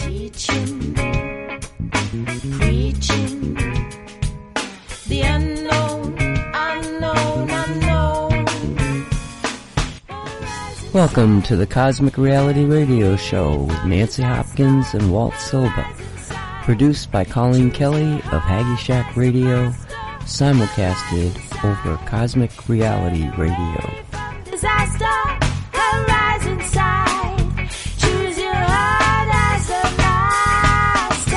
Teaching, preaching, the unknown, unknown, unknown. Welcome to the Cosmic Reality Radio Show with Nancy Hopkins and Walt Silva. Produced by Colleen Kelly of Haggy Shack Radio, simulcasted over Cosmic Reality Radio. Disaster, horizon side, choose your heart as a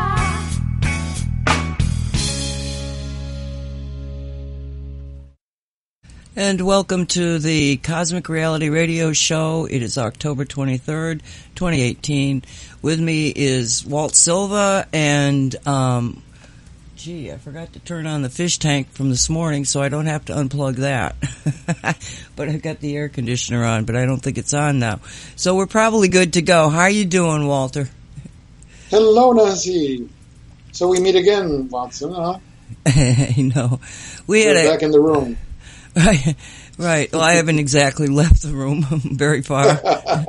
master. And welcome to the Cosmic Reality Radio Show. It is October 23rd, 2018. With me is Walt Silva and, I forgot to turn on the fish tank from this morning, so I don't have to unplug that. But I've got the air conditioner on, but I don't think it's on now. So we're probably good to go. How are you doing, Walter? Hello, Nancy. So we meet again, Watson, huh? You know, we're back in the room. Right. Well, I haven't exactly left the room very far.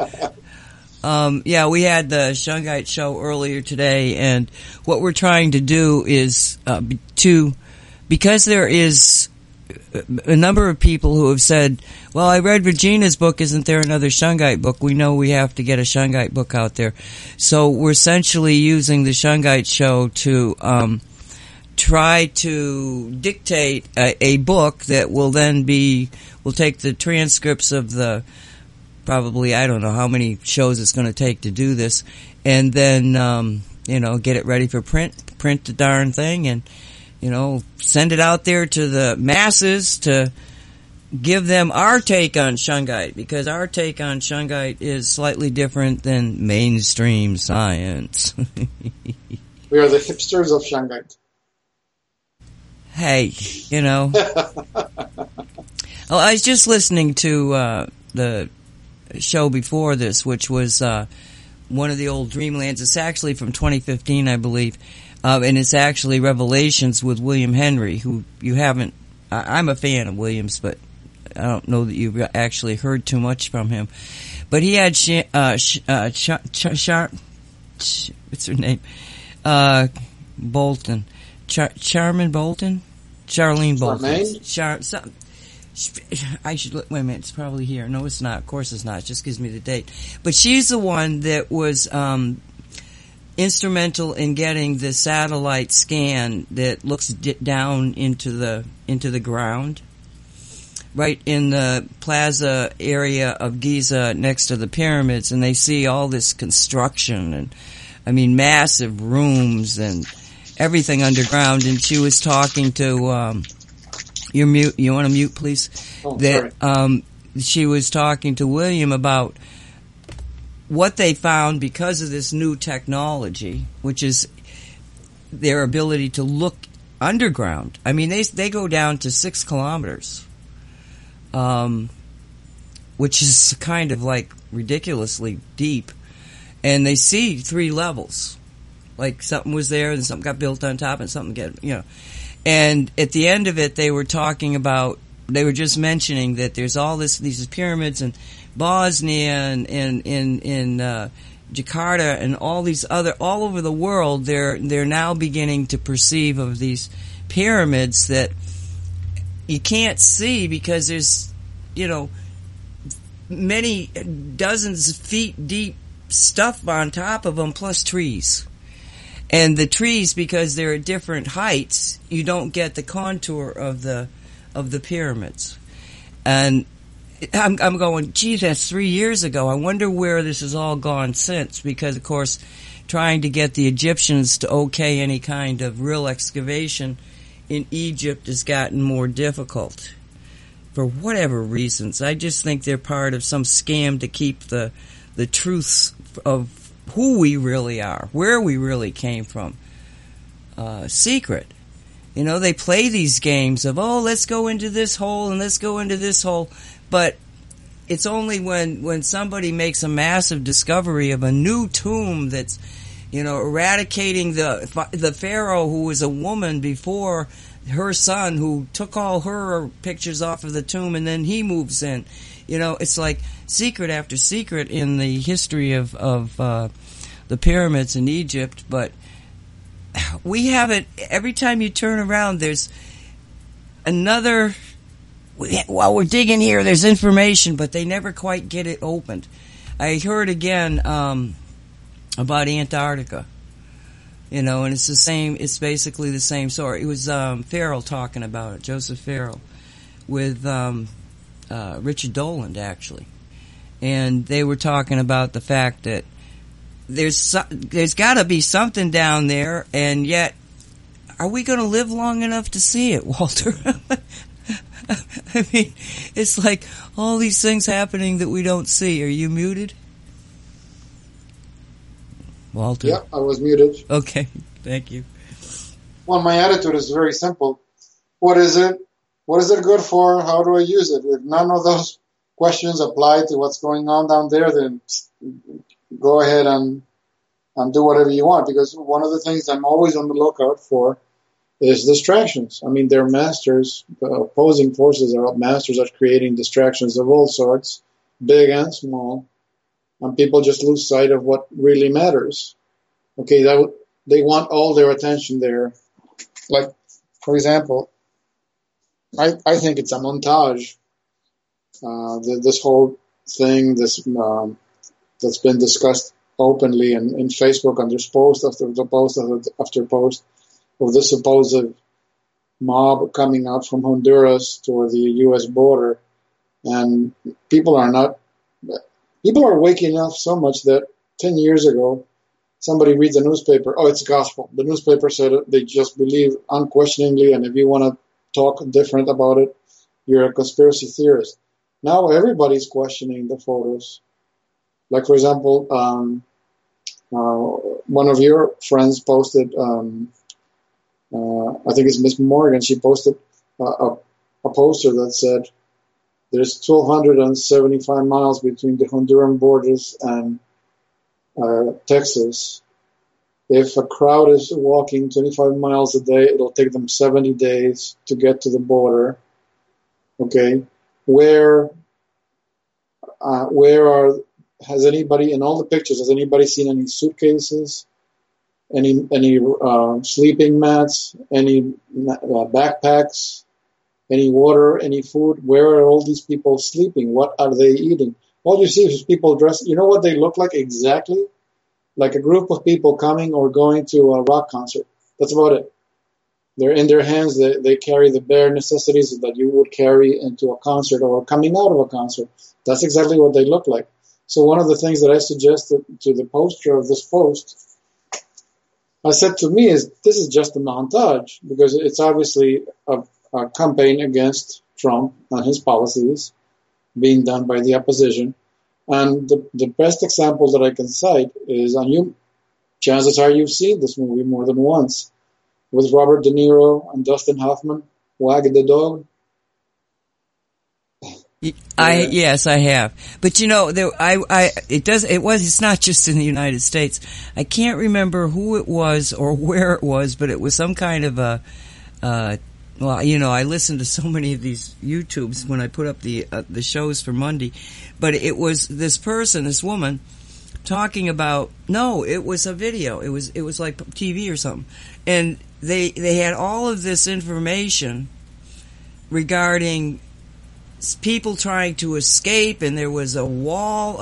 We had the Shungite show earlier today, and what we're trying to do is because there is a number of people who have said, well, I read Regina's book, isn't there another Shungite book? We know we have to get a Shungite book out there. So we're essentially using the Shungite show to try to dictate a book that will then we'll take the transcripts of the probably, I don't know how many shows it's going to take to do this, and then, get it ready for print the darn thing, and, send it out there to the masses to give them our take on Shungite, because our take on Shungite is slightly different than mainstream science. We are the hipsters of Shungite. Hey, well, I was just listening to the show before this, which was one of the old Dreamlands. It's actually from 2015, I believe, and it's actually Revelations with William Henry, who you haven't. I'm a fan of Williams, but I don't know that you've actually heard too much from him. But he had what's her name? Bolton, Charmin Bolton, Charlene Bolton, I should wait a minute. It's probably here. No, it's not. Of course, it's not. It just gives me the date. But she's the one that was instrumental in getting the satellite scan that looks down into the ground, right in the plaza area of Giza next to the pyramids, and they see all this construction and, massive rooms and everything underground. And she was talking to. You're mute. You want to mute, please? Oh, sorry. She was talking to William about what they found because of this new technology, which is their ability to look underground. They go down to 6 kilometers, which is kind of like ridiculously deep, and they see 3 levels. Like something was there, and something got built on top, and something And at the end of it, they were just mentioning that there's all these pyramids in Bosnia and in Jakarta and all over the world. They're now beginning to perceive of these pyramids that you can't see because there's, many dozens of feet deep stuff on top of them, plus trees. And the trees, because they're at different heights, you don't get the contour of the pyramids. And I'm going, gee, that's 3 years ago. I wonder where this has all gone since, because of course, trying to get the Egyptians to okay any kind of real excavation in Egypt has gotten more difficult for whatever reasons. I just think they're part of some scam to keep the truths of who we really are, where we really came from, secret. They play these games of, let's go into this hole and let's go into this hole, but it's only when somebody makes a massive discovery of a new tomb that's, eradicating the pharaoh who was a woman before her son, who took all her pictures off of the tomb, and then he moves in. It's like secret after secret in the history of the pyramids in Egypt, but we haven't. Every time you turn around, there's another. While we're digging here, there's information, but they never quite get it opened. I heard again about Antarctica, and it's the same. It's basically the same story. It was Farrell talking about it, Joseph Farrell, with Richard Doland actually, and they were talking about the fact that there's got to be something down there, and yet, are we going to live long enough to see it, Walter? I mean, it's like all these things happening that we don't see. Are you muted, Walter? Yeah, I was muted. Okay, thank you. Well, my attitude is very simple. What is it? What is it good for? How do I use it? If none of those questions apply to what's going on down there, then go ahead and do whatever you want. Because one of the things I'm always on the lookout for is distractions. I mean, they're masters. The opposing forces are masters at creating distractions of all sorts, big and small, and people just lose sight of what really matters. Okay, they want all their attention there. Like, for example, I think it's a montage. This whole thing, that's been discussed openly in Facebook, and there's post after post after post of the supposed mob coming out from Honduras toward the U.S. border, and people are waking up so much that 10 years ago, somebody reads a newspaper, oh, it's gospel. The newspaper said it, they just believe unquestioningly, and if you want to talk different about it, you're a conspiracy theorist. Now everybody's questioning the photos. Like, for example, one of your friends posted, I think it's Miss Morgan, she posted a poster that said, there's 1,275 miles between the Honduran borders and Texas. If a crowd is walking 25 miles a day, it'll take them 70 days to get to the border. Okay, has anybody, in all the pictures, has anybody seen any suitcases, any sleeping mats, any backpacks, any water, any food? Where are all these people sleeping? What are they eating? All you see is people dressed, you know what they look like exactly? Like a group of people coming or going to a rock concert. That's about it. They're in their hands, they carry the bare necessities that you would carry into a concert or coming out of a concert. That's exactly what they look like. So one of the things that I suggested to the poster of this post, I said to me, is this is just a montage, because it's obviously a campaign against Trump and his policies being done by the opposition. And the best example that I can cite is, chances are you've seen this movie more than once, with Robert De Niro and Dustin Hoffman, Wag the Dog. Yes, I have. But it's not just in the United States. I can't remember who it was or where it was, but it was some kind of I listen to so many of these YouTubes when I put up the shows for Monday, but it was this woman talking about, no, it was a video. It was like TV or something. And they had all of this information regarding people trying to escape, and there was a wall,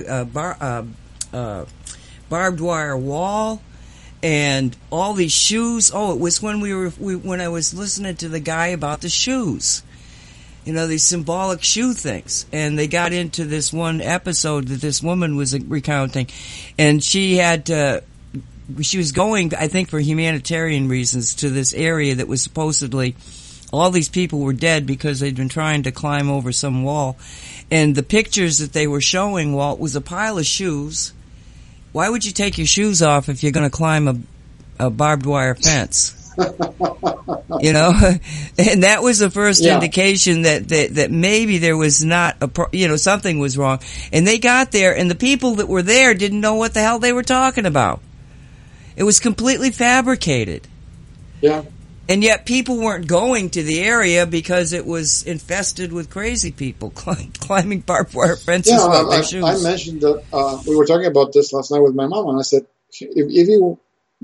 barbed wire wall, and all these shoes. Oh, it was when when I was listening to the guy about the shoes, these symbolic shoe things, and they got into this one episode that this woman was recounting, and she was going, I think, for humanitarian reasons to this area that was supposedly, all these people were dead because they'd been trying to climb over some wall. And the pictures that they were showing, Walt, was a pile of shoes. Why would you take your shoes off if you're going to climb a barbed wire fence? And that was the first indication that maybe there was not something was wrong. And they got there, and the people that were there didn't know what the hell they were talking about. It was completely fabricated. Yeah. And yet people weren't going to the area because it was infested with crazy people climbing barbed wire fences with their shoes. I mentioned that we were talking about this last night with my mom, and I said, if you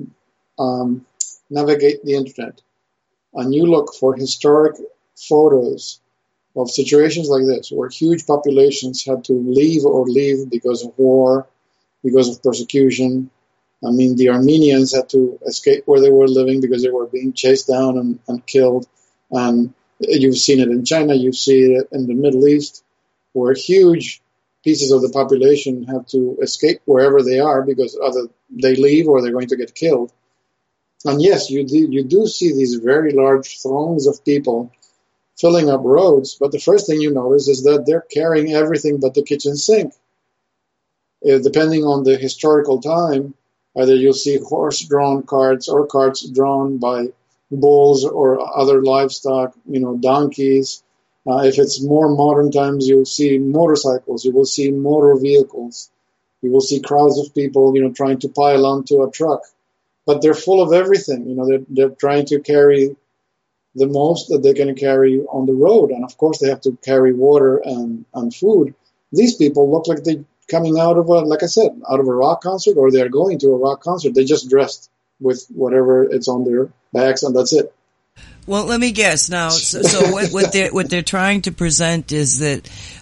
navigate the internet and you look for historic photos of situations like this, where huge populations had to leave because of war, because of persecution. I mean, the Armenians had to escape where they were living because they were being chased down and killed. And you've seen it in China, you've seen it in the Middle East, where huge pieces of the population have to escape wherever they are because either they leave or they're going to get killed. And yes, you do see these very large throngs of people filling up roads, but the first thing you notice is that they're carrying everything but the kitchen sink. Depending on the historical time, either you'll see horse-drawn carts or carts drawn by bulls or other livestock, donkeys. If it's more modern times, you'll see motorcycles, you will see motor vehicles, you will see crowds of people, trying to pile onto a truck. But they're full of everything. They're trying to carry the most that they can carry on the road. And of course, they have to carry water and food. These people look like they're coming out of out of a rock concert, or they're going to a rock concert. They just dressed with whatever it's on their backs, and that's it. Well, let me guess now. So what they're trying to present is that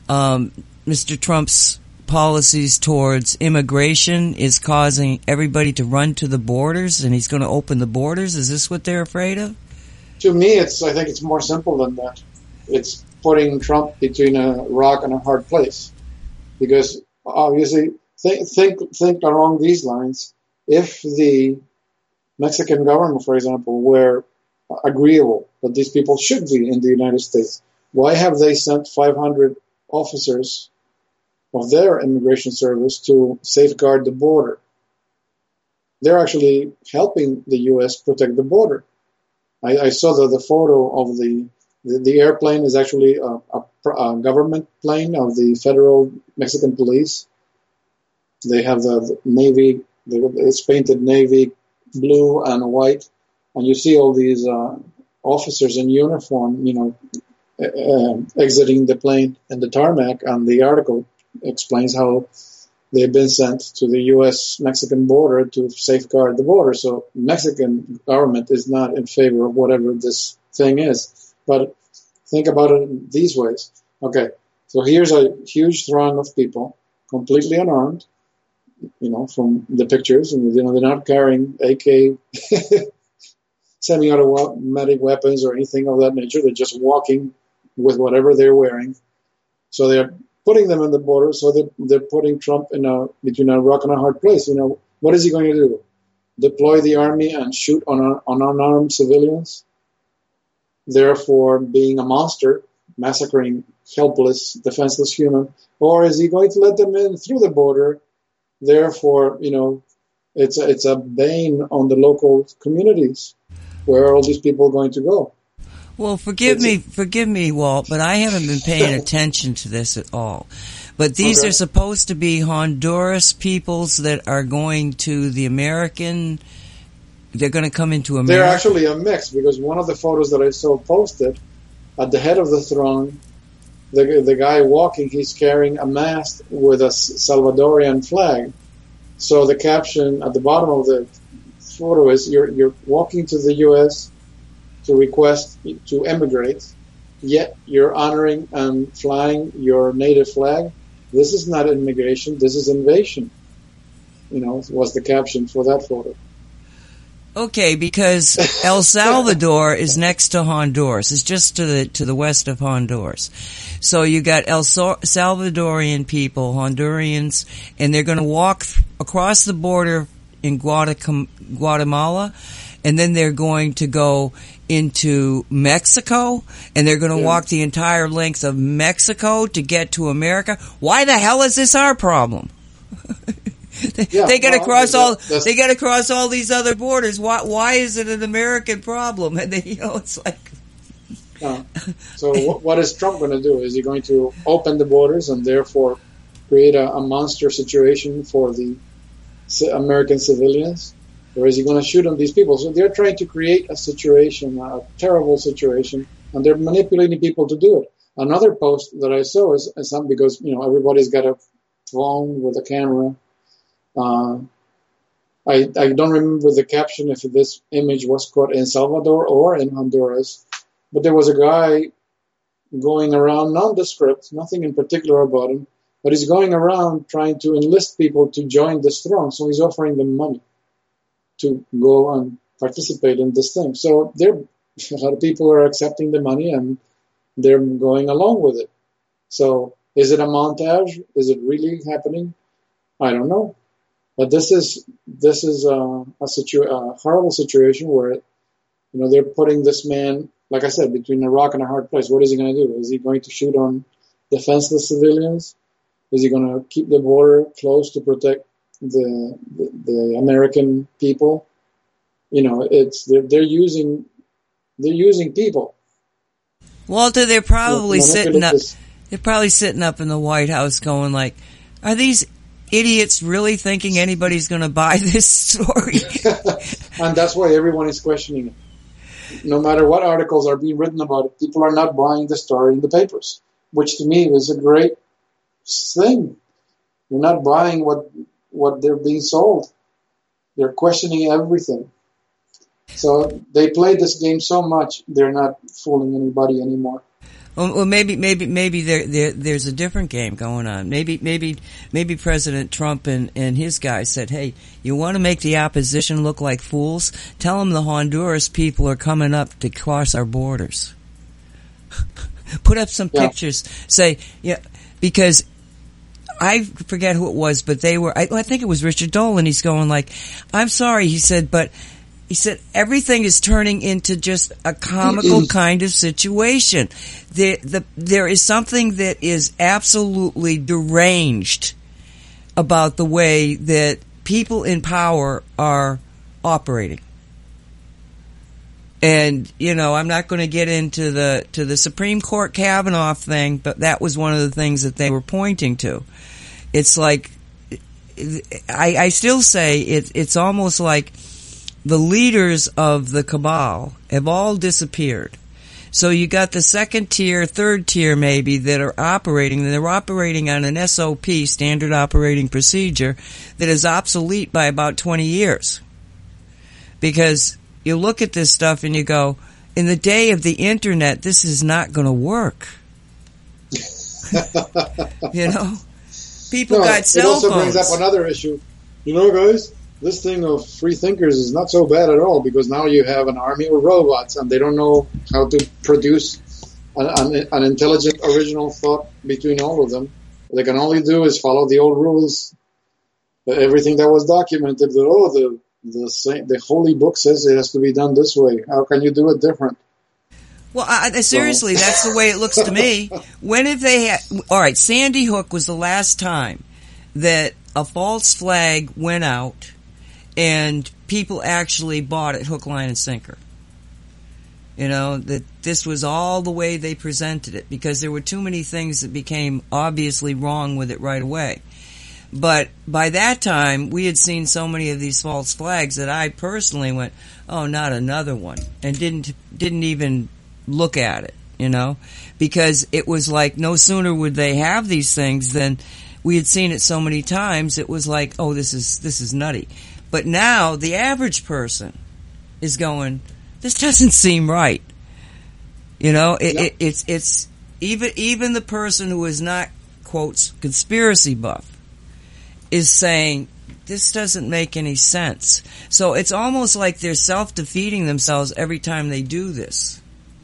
Mr. Trump's policies towards immigration is causing everybody to run to the borders, and he's going to open the borders. Is this what they're afraid of? To me, I think it's more simple than that. It's putting Trump between a rock and a hard place, because obviously, think along these lines. If the Mexican government, for example, were agreeable that these people should be in the United States, why have they sent 500 officers of their immigration service to safeguard the border? They're actually helping the U.S. protect the border. I saw the photo of the airplane is actually a government plane of the federal Mexican police. They have the navy, it's painted navy, blue and white, and you see all these officers in uniform, exiting the plane and the tarmac, and the article explains how they've been sent to the U.S.-Mexican border to safeguard the border. So Mexican government is not in favor of whatever this thing is. But think about it these ways. Okay, so here's a huge throng of people, completely unarmed, from the pictures, and they're not carrying AK, semi-automatic weapons or anything of that nature. They're just walking with whatever they're wearing. So they're putting them in the border, so they're putting Trump between a rock and a hard place. What is he going to do? Deploy the army and shoot on unarmed civilians? Therefore, being a monster, massacring helpless, defenseless human? Or is he going to let them in through the border? Therefore, it's a bane on the local communities. Where are all these people going to go? Well, forgive me, Walt, but I haven't been paying attention to this at all. But these are supposed to be Honduras peoples that are going to the American. They're going to come into America. They're actually a mix, because one of the photos that I saw posted, at the head of the throng, the guy walking, he's carrying a mast with a Salvadorian flag. So the caption at the bottom of the photo is, "You're walking to the U.S. to request to emigrate, yet you're honoring and flying your native flag. This is not immigration, this is invasion." Was the caption for that photo. Okay, because El Salvador is next to Honduras. It's just to the west of Honduras. So you got El Salvadorian people, Hondurians, and they're going to walk across the border in Guatemala, and then they're going to go into Mexico, and they're going to walk the entire length of Mexico to get to America. Why the hell is this our problem? They got to cross they got to cross all these other borders. Why is it an American problem? And it's like. So what is Trump going to do? Is he going to open the borders and therefore create a monster situation for the American civilians? or is he going to shoot on these people? So they're trying to create a situation, a terrible situation, and they're manipulating people to do it. Another post that I saw is some, because everybody's got a phone with a camera. I don't remember the caption if this image was caught in Salvador or in Honduras, but there was a guy going around, nondescript, nothing in particular about him, but he's going around trying to enlist people to join this throng. So he's offering them money to go and participate in this thing. So a lot of people are accepting the money and they're going along with it. So is it a montage? Is it really happening? I don't know. But this is a horrible situation where they're putting this man, like I said, between a rock and a hard place. What is he going to do? Is he going to shoot on defenseless civilians? Is he going to keep the border closed to protect the American people? They're using people. Walter, they're probably sitting up. They're probably sitting up in the White House, going like, "Are these idiots really thinking anybody's going to buy this story?" And that's why everyone is questioning it. No matter what articles are being written about it, people are not buying the story in the papers, which to me is a great thing. You're not buying what they're being sold. They're questioning everything. So they play this game so much, they're not fooling anybody anymore. Well, maybe there's a different game going on. Maybe President Trump and his guys said, "Hey, you want to make the opposition look like fools? Tell them the Honduras people are coming up to cross our borders. Put up some pictures. Say, because I forget who it was, but they were. I think it was Richard Dolan. He's going like, "I'm sorry," he said, but. He said, everything is turning into just a comical kind of situation. There is something that is absolutely deranged about the way that people in power are operating. And, I'm not going to get into the Supreme Court Kavanaugh thing, but that was one of the things that they were pointing to. It's like, I still say it's almost like the leaders of the cabal have all disappeared. So you got the second tier, third tier maybe that are operating, and they're operating on an SOP, standard operating procedure, that is obsolete by about 20 years. Because you look at this stuff and you go, in the day of the internet, this is not going to work. People got cell phones. It also brings up another issue. Guys, this thing of free thinkers is not so bad at all, because now you have an army of robots and they don't know how to produce an intelligent original thought between all of them. What they can only do is follow the old rules. Everything that was documented, the holy book says it has to be done this way. How can you do it different? Well, seriously, that's the way it looks to me. When have they had... All right, Sandy Hook was the last time that a false flag went out and people actually bought it hook, line, and sinker. That this was all the way they presented it, because there were too many things that became obviously wrong with it right away. But by that time, we had seen so many of these false flags that I personally went, "Oh, not another one," and didn't even look at it, because it was like no sooner would they have these things than we had seen it so many times. It was like, "Oh, this is nutty." But now the average person is going, "This doesn't seem right." It's even the person who is not, quotes, conspiracy buff is saying, this doesn't make any sense. So it's almost like they're self-defeating themselves every time they do this.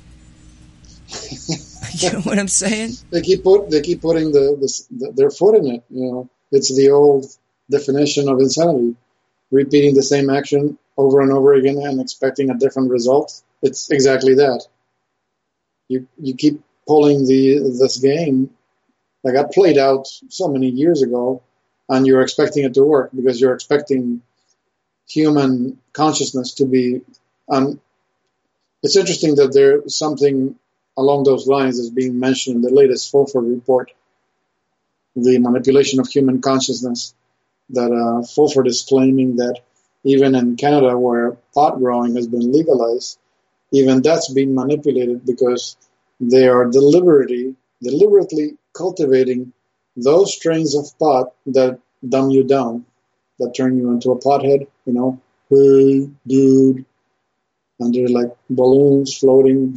You know what I'm saying? They keep putting their foot in it. It's the old definition of insanity. Repeating the same action over and over again and expecting a different result. It's exactly that. You keep pulling this game that got played out so many years ago, and you're expecting it to work because you're expecting human consciousness to be. It's interesting that there's something along those lines is being mentioned in the latest Fulford report, the manipulation of human consciousness. That Fulford is claiming that Even in Canada, where pot growing has been legalized, even that's being manipulated because they are deliberately cultivating those strains of pot that dumb you down, that turn you into a pothead, hey, dude, and they're like balloons floating.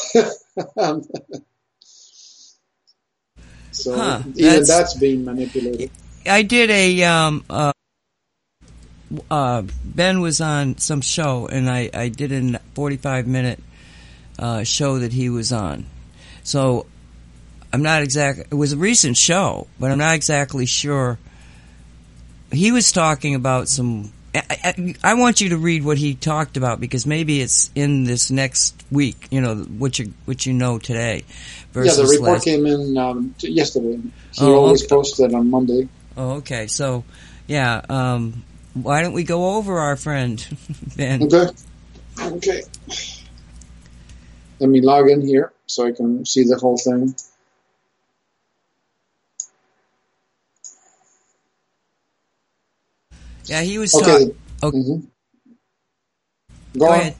So even that's being manipulated. I did Ben was on some show, and I did a 45-minute show that he was on. So I'm not exactly, it was a recent show, but I'm not exactly sure. He was talking about some, I want you to read what he talked about, because maybe it's in this next week, what you know today. Yeah, the report came in yesterday. He always posted on Monday. Oh, okay. So, yeah, why don't we go over our friend, Ben? Okay. Let me log in here so I can see the whole thing. Yeah, he was okay. talking. Okay. Mm-hmm. Go ahead.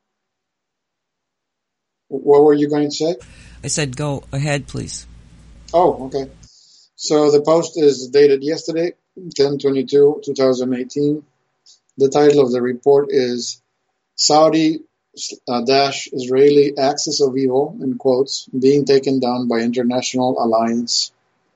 What were you going to say? I said go ahead, please. Oh, okay. So the post is dated yesterday, 10/22/2018. The title of the report is Saudi-Israeli Axis of Evil, in quotes, being taken down by international alliance.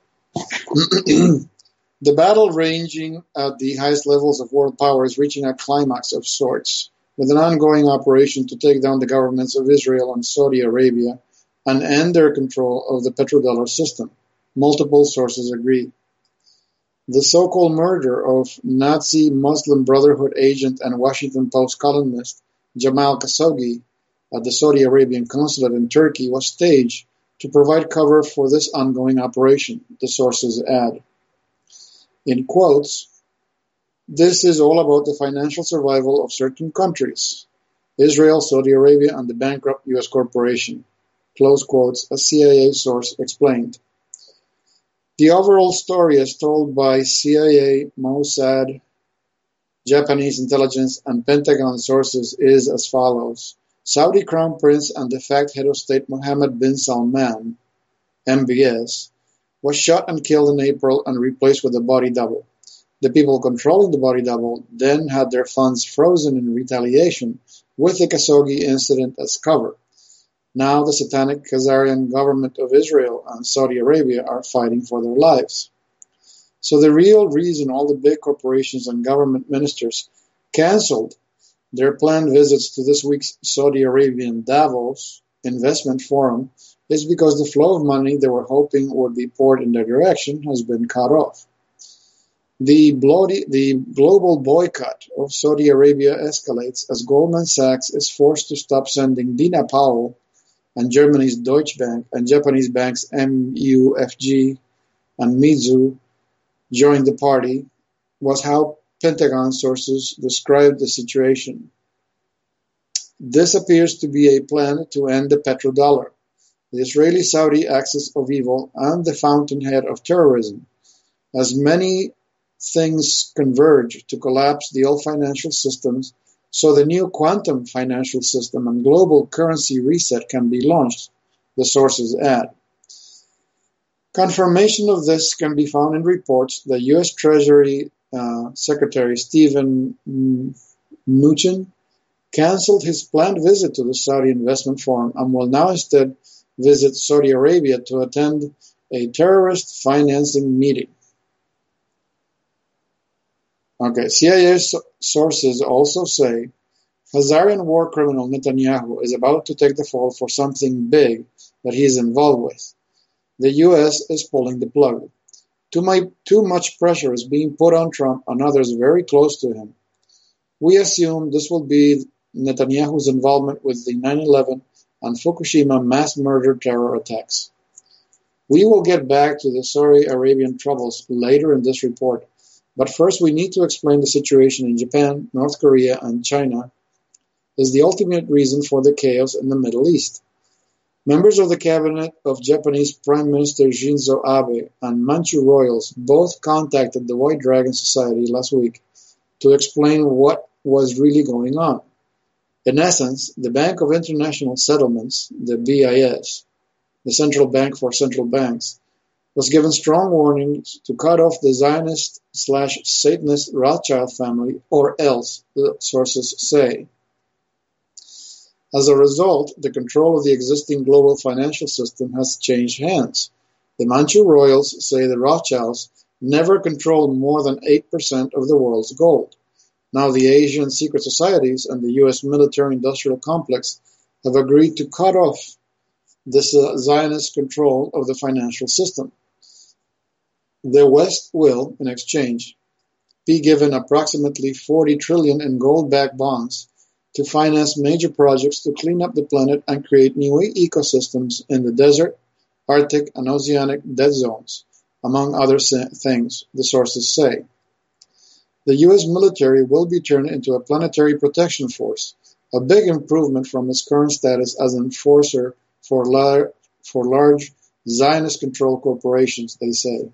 The battle ranging at the highest levels of world power is reaching a climax of sorts, with an ongoing operation to take down the governments of Israel and Saudi Arabia and end their control of the petrodollar system. Multiple sources agree. The so-called murder of Nazi Muslim Brotherhood agent and Washington Post columnist Jamal Khashoggi at the Saudi Arabian consulate in Turkey was staged to provide cover for this ongoing operation, the sources add. In quotes, this is all about the financial survival of certain countries, Israel, Saudi Arabia, and the bankrupt U.S. corporation, close quotes, a CIA source explained. The overall story as told by CIA, Mossad, Japanese intelligence, and Pentagon sources is as follows. Saudi Crown Prince and de facto head of state Mohammed bin Salman, MBS, was shot and killed in April and replaced with a body double. The people controlling the body double then had their funds frozen in retaliation, with the Khashoggi incident as cover. Now the satanic Khazarian government of Israel and Saudi Arabia are fighting for their lives. So the real reason all the big corporations and government ministers canceled their planned visits to this week's Saudi Arabian Davos investment forum is because the flow of money they were hoping would be poured in their direction has been cut off. The global boycott of Saudi Arabia escalates as Goldman Sachs is forced to stop sending Dina Powell and Germany's Deutsche Bank and Japanese banks MUFG and Mizu joined the party, was how Pentagon sources described the situation. This appears to be a plan to end the petrodollar, the Israeli-Saudi axis of evil, and the fountainhead of terrorism, as many things converge to collapse the old financial systems so the new quantum financial system and global currency reset can be launched, the sources add. Confirmation of this can be found in reports that U.S. Treasury Secretary Steven Mnuchin canceled his planned visit to the Saudi Investment Forum and will now instead visit Saudi Arabia to attend a terrorist financing meeting. Okay, CIA sources also say Khazarian war criminal Netanyahu is about to take the fall for something big that he is involved with. The U.S. is pulling the plug. Too much pressure is being put on Trump and others very close to him. We assume this will be Netanyahu's involvement with the 9/11 and Fukushima mass murder terror attacks. We will get back to the Saudi Arabian troubles later in this report, but first we need to explain the situation in Japan, North Korea, and China is the ultimate reason for the chaos in the Middle East. Members of the cabinet of Japanese Prime Minister Shinzo Abe and Manchu royals both contacted the White Dragon Society last week to explain what was really going on. In essence, the Bank of International Settlements, the BIS, the central bank for central banks, was given strong warnings to cut off the Zionist/Satanist Rothschild family, or else, the sources say. As a result, the control of the existing global financial system has changed hands. The Manchu royals say the Rothschilds never controlled more than 8% of the world's gold. Now the Asian secret societies and the U.S. military-industrial complex have agreed to cut off this Zionist control of the financial system. The West will, in exchange, be given approximately $40 trillion in gold-backed bonds to finance major projects to clean up the planet and create new ecosystems in the desert, Arctic, and oceanic dead zones, among other things, the sources say. The U.S. military will be turned into a planetary protection force, a big improvement from its current status as an enforcer for large Zionist-controlled corporations, they say.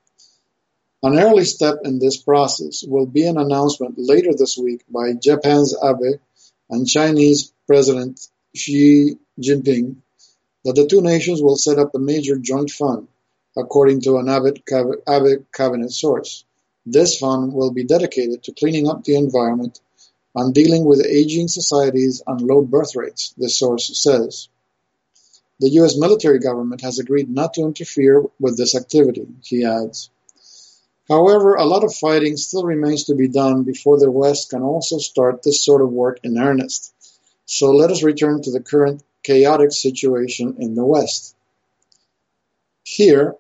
An early step in this process will be an announcement later this week by Japan's Abe and Chinese President Xi Jinping that the two nations will set up a major joint fund, according to an Abe cabinet source. This fund will be dedicated to cleaning up the environment and dealing with aging societies and low birth rates, the source says. The U.S. military government has agreed not to interfere with this activity, he adds. However, a lot of fighting still remains to be done before the West can also start this sort of work in earnest. So let us return to the current chaotic situation in the West. Here,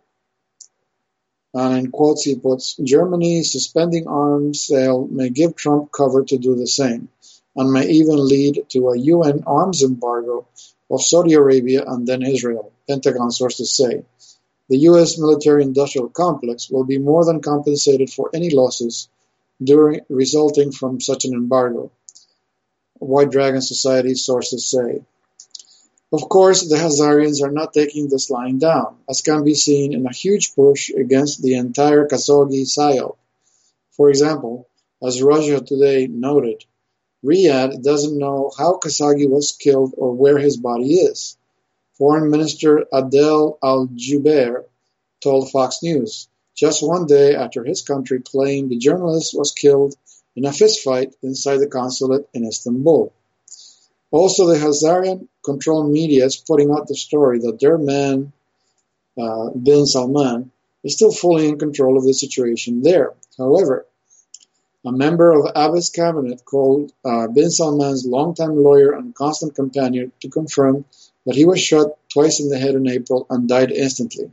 and in quotes he puts, Germany suspending arms sale may give Trump cover to do the same, and may even lead to a UN arms embargo of Saudi Arabia and then Israel, Pentagon sources say. The U.S. military-industrial complex will be more than compensated for any losses resulting from such an embargo, White Dragon Society sources say. Of course, the Hazarians are not taking this lying down, as can be seen in a huge push against the entire Khashoggi psyop. For example, as Russia Today noted, Riyadh doesn't know how Khashoggi was killed or where his body is. Foreign Minister Adel Al-Jubeir told Fox News, just one day after his country claimed the journalist was killed in a fistfight inside the consulate in Istanbul. Also, the Hazarian-controlled media is putting out the story that their man, bin Salman, is still fully in control of the situation there. However, a member of Abe's cabinet called bin Salman's longtime lawyer and constant companion to confirm that he was shot twice in the head in April and died instantly.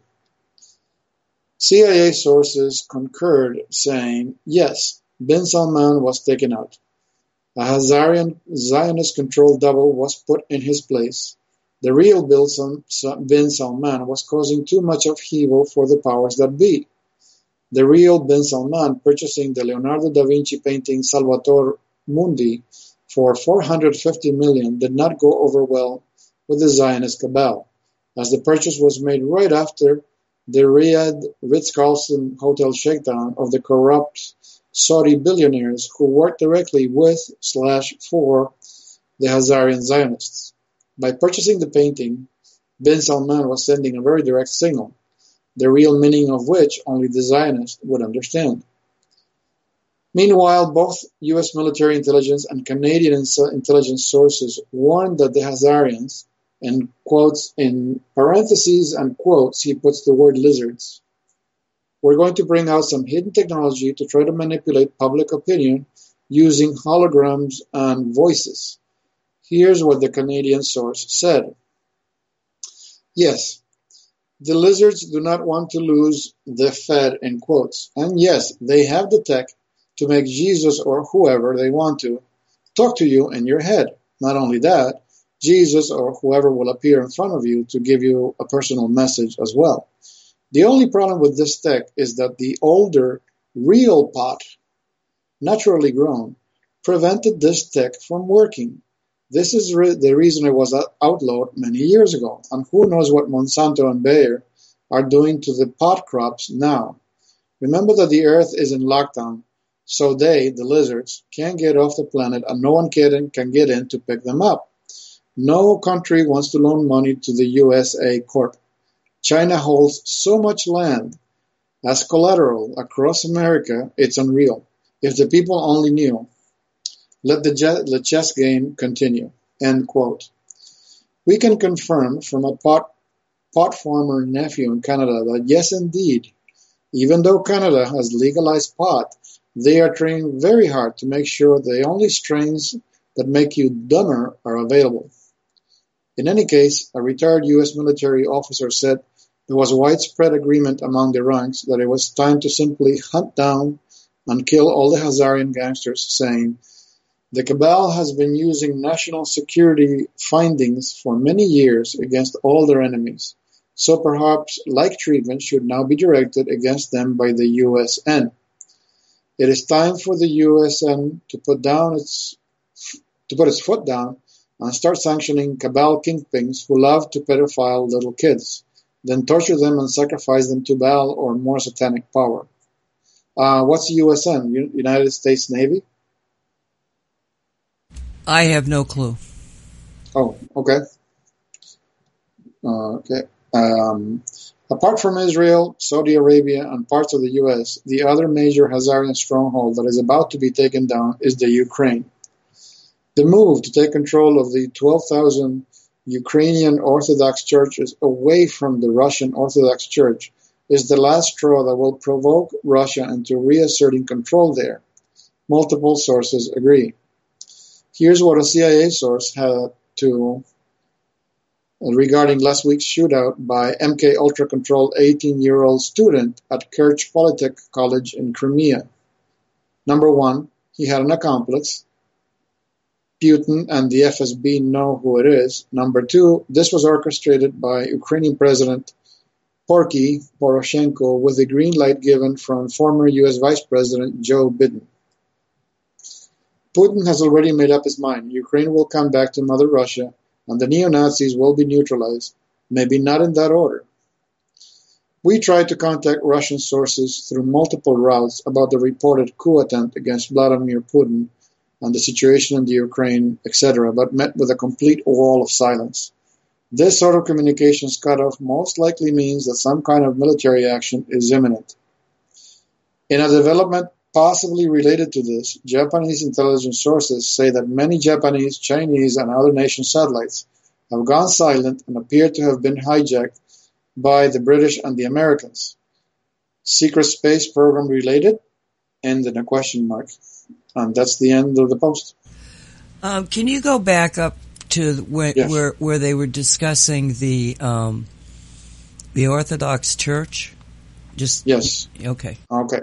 CIA sources concurred, saying, yes, bin Salman was taken out. A Hazarian Zionist-controlled double was put in his place. The real bin Salman was causing too much upheaval for the powers that be. The real bin Salman purchasing the Leonardo da Vinci painting Salvator Mundi for $450 million did not go over well with the Zionist cabal, as the purchase was made right after the Riyadh Ritz-Carlton Hotel shakedown of the corrupt Saudi billionaires who worked directly with/for the Hazarian Zionists. By purchasing the painting, bin Salman was sending a very direct signal, the real meaning of which only the Zionists would understand. Meanwhile, both U.S. military intelligence and Canadian intelligence sources warned that the Hazarians, in quotes, in parentheses and quotes, he puts the word lizards, we're going to bring out some hidden technology to try to manipulate public opinion using holograms and voices. Here's what the Canadian source said. Yes, the lizards do not want to lose the Fed, in quotes. And yes, they have the tech to make Jesus or whoever they want to talk to you in your head. Not only that, Jesus or whoever will appear in front of you to give you a personal message as well. The only problem with this tech is that the older, real pot, naturally grown, prevented this tech from working. This is the reason it was outlawed many years ago, and who knows what Monsanto and Bayer are doing to the pot crops now. Remember that the earth is in lockdown so they, the lizards, can't get off the planet and no one can get in to pick them up. No country wants to loan money to the USA Corp. China holds so much land as collateral across America, it's unreal. If the people only knew. Let the chess game continue. End quote. We can confirm from a pot farmer nephew in Canada that yes, indeed, even though Canada has legalized pot, they are trying very hard to make sure the only strains that make you dumber are available. In any case, a retired U.S. military officer said there was widespread agreement among the ranks that it was time to simply hunt down and kill all the Hazarian gangsters, saying, "The cabal has been using national security findings for many years against all their enemies, so perhaps like treatment should now be directed against them by the USN. It is time for the USN to put its foot down and start sanctioning cabal kingpins who love to pedophile little kids, then torture them and sacrifice them to Baal or more satanic power." What's the USN? United States Navy? I have no clue. Oh, okay. Okay. Apart from Israel, Saudi Arabia, and parts of the U.S., the other major Hazarian stronghold that is about to be taken down is the Ukraine. The move to take control of the 12,000 Ukrainian Orthodox churches away from the Russian Orthodox Church is the last straw that will provoke Russia into reasserting control there. Multiple sources agree. Here's what a CIA source had to regarding last week's shootout by MK Ultra-controlled 18-year-old student at Kerch Polytech College in Crimea. Number one, he had an accomplice. Putin and the FSB know who it is. Number two, this was orchestrated by Ukrainian President Poroshenko with the green light given from former U.S. Vice President Joe Biden. Putin has already made up his mind. Ukraine will come back to Mother Russia, and the neo-Nazis will be neutralized, maybe not in that order. We tried to contact Russian sources through multiple routes about the reported coup attempt against Vladimir Putin and the situation in the Ukraine, etc., but met with a complete wall of silence. This sort of communications cutoff most likely means that some kind of military action is imminent. In a development possibly related to this, Japanese intelligence sources say that many Japanese, Chinese, and other nation satellites have gone silent and appear to have been hijacked by the British and the Americans. Secret space program related? End in a question mark. And that's the end of the post. Can you go back up to Yes. where they were discussing the Orthodox Church? Yes. Okay. Okay.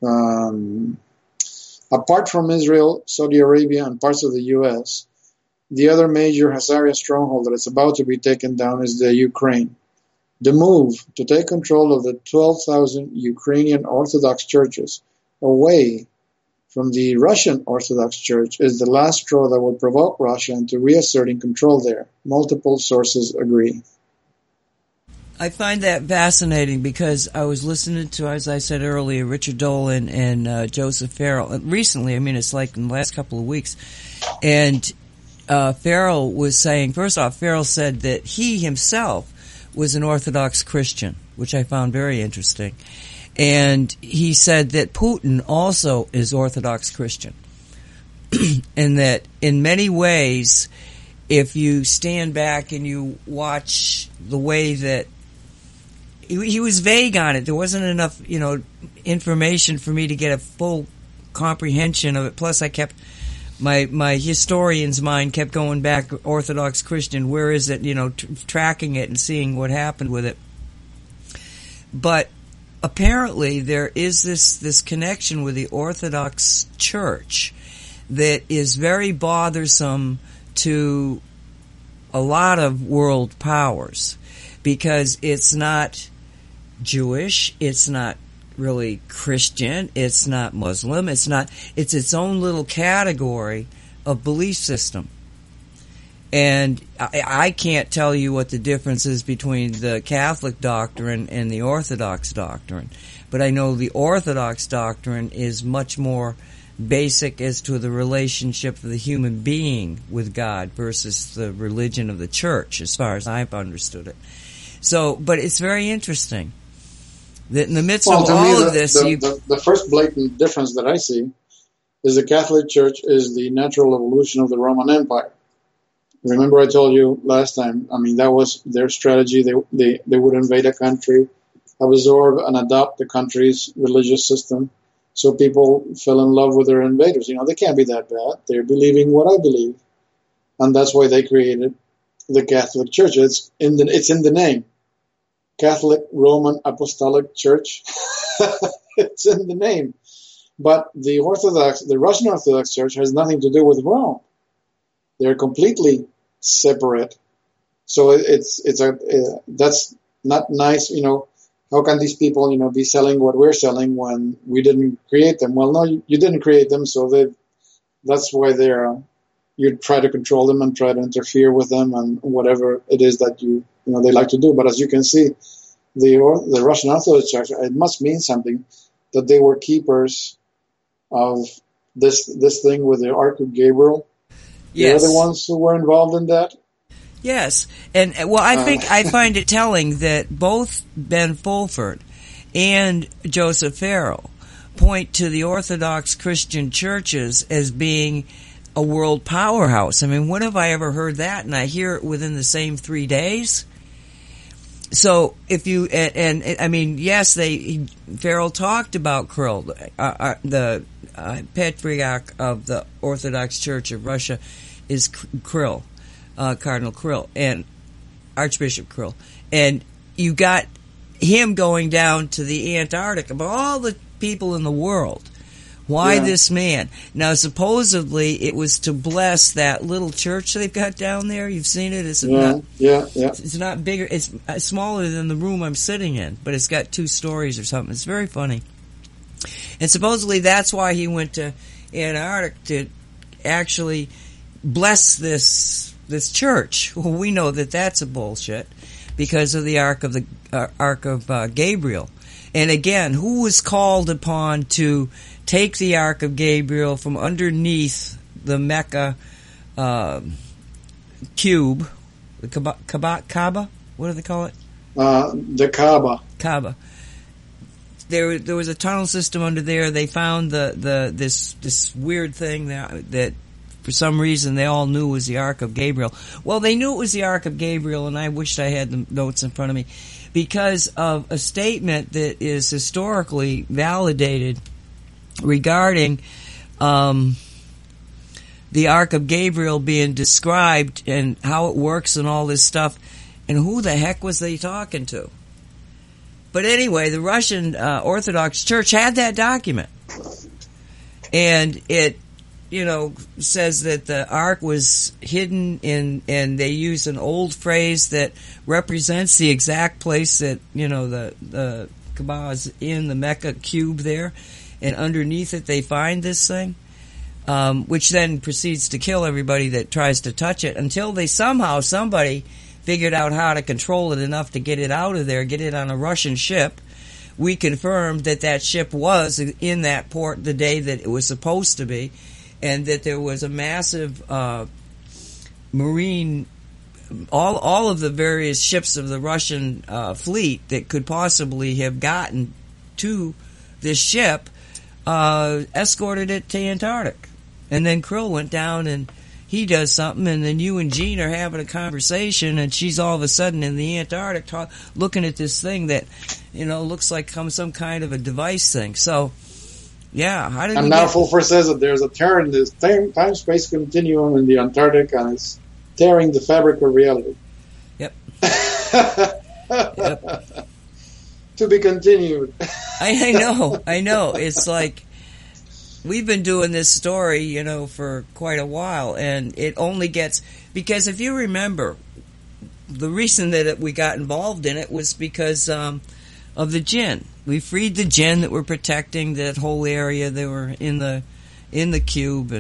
Apart from Israel, Saudi Arabia, and parts of the U.S., the other major Hazarian stronghold that is about to be taken down is the Ukraine. The move to take control of the 12,000 Ukrainian Orthodox churches away from the Russian Orthodox Church is the last straw that will provoke Russia into reasserting control there. Multiple sources agree. I find that fascinating because I was listening to, as I said earlier, Richard Dolan and Joseph Farrell. Recently, I mean, it's like in the last couple of weeks. And Farrell was saying, first off, Farrell said that he himself was an Orthodox Christian, which I found very interesting. And he said that Putin also is Orthodox Christian. And that in many ways, if you stand back and you watch the way that he was vague on it. There wasn't enough, information for me to get a full comprehension of it. Plus, I kept my historian's mind kept going back. Orthodox Christian, where is it? Tracking it and seeing what happened with it. But apparently, there is this connection with the Orthodox Church that is very bothersome to a lot of world powers because it's not Jewish, it's not really Christian, it's not Muslim, it's its own little category of belief system. And I can't tell you what the difference is between the Catholic doctrine and the Orthodox doctrine. But I know the Orthodox doctrine is much more basic as to the relationship of the human being with God versus the religion of the church, as far as I've understood it. So, but it's very interesting that in the midst of all of this, the first blatant difference that I see is the Catholic Church is the natural evolution of the Roman Empire. Remember I told you last time, I mean, that was their strategy. They would invade a country, absorb and adopt the country's religious system. So people fell in love with their invaders. You know, they can't be that bad. They're believing what I believe. And that's why they created the Catholic Church. It's in the name. Catholic Roman Apostolic Church. It's in the name. But the Russian Orthodox Church has nothing to do with Rome. They're completely separate. So that's not nice, you know. How can these people, you know, be selling what we're selling when we didn't create them? Well, no, you didn't create them, so that's why you try to control them and try to interfere with them and whatever it is that you know they like to do. But as you can see, the Russian Orthodox Church, it must mean something that they were keepers of this thing with the Ark of Gabriel. Yes. They're the ones who were involved in that. Yes, and well, I find it telling that both Ben Fulford and Joseph Farrell point to the Orthodox Christian churches as being a world powerhouse. I mean, when have I ever heard that? And I hear it within the same 3 days. So if you and I mean, yes, Farrell talked about Kirill, the patriarch of the Orthodox Church of Russia is Kirill. Cardinal Kirill and Archbishop Kirill, and you got him going down to the Antarctic. Of all the people in the world, why this man? Now, supposedly it was to bless that little church they've got down there. You've seen it. It's It's not bigger. It's smaller than the room I'm sitting in, but it's got 2 stories or something. It's very funny. And supposedly that's why he went to Antarctic to actually bless this church. Well, we know that that's a bullshit because of the Ark of Gabriel. And again, who was called upon to take the Ark of Gabriel from underneath the Mecca cube, the Kaaba? What do they call it? The Kaaba. Kaaba. There was a tunnel system under there. They found this weird thing that for some reason they all knew was the Ark of Gabriel. Well, they knew it was the Ark of Gabriel, and I wished I had the notes in front of me, because of a statement that is historically validated regarding the Ark of Gabriel being described and how it works and all this stuff. And who the heck was they talking to? But anyway, the Russian Orthodox Church had that document. And it, you know, says that the Ark was hidden and they use an old phrase that represents the exact place that, you know, the Kaaba is in, the Mecca cube there. And underneath it they find this thing, which then proceeds to kill everybody that tries to touch it until somebody figured out how to control it enough to get it out of there, get it on a Russian ship. We confirmed that ship was in that port the day that it was supposed to be, and that there was a massive marine, all of the various ships of the Russian fleet that could possibly have gotten to this ship escorted it to Antarctic. And then Krill went down and he does something, and then you and Jean are having a conversation, and she's all of a sudden in the Antarctic looking at this thing that, you know, looks like some kind of a device thing. So, yeah, how did? And now Fulford says that there's a tear in this time-space continuum in the Antarctic, and it's tearing the fabric of reality. Yep. Yep. To be continued. I know. It's like, we've been doing this story, you know, for quite a while, and it only gets, because if you remember, the reason that we got involved in it was because of the jinn. We freed the jinn that were protecting that whole area. They were in the cube, and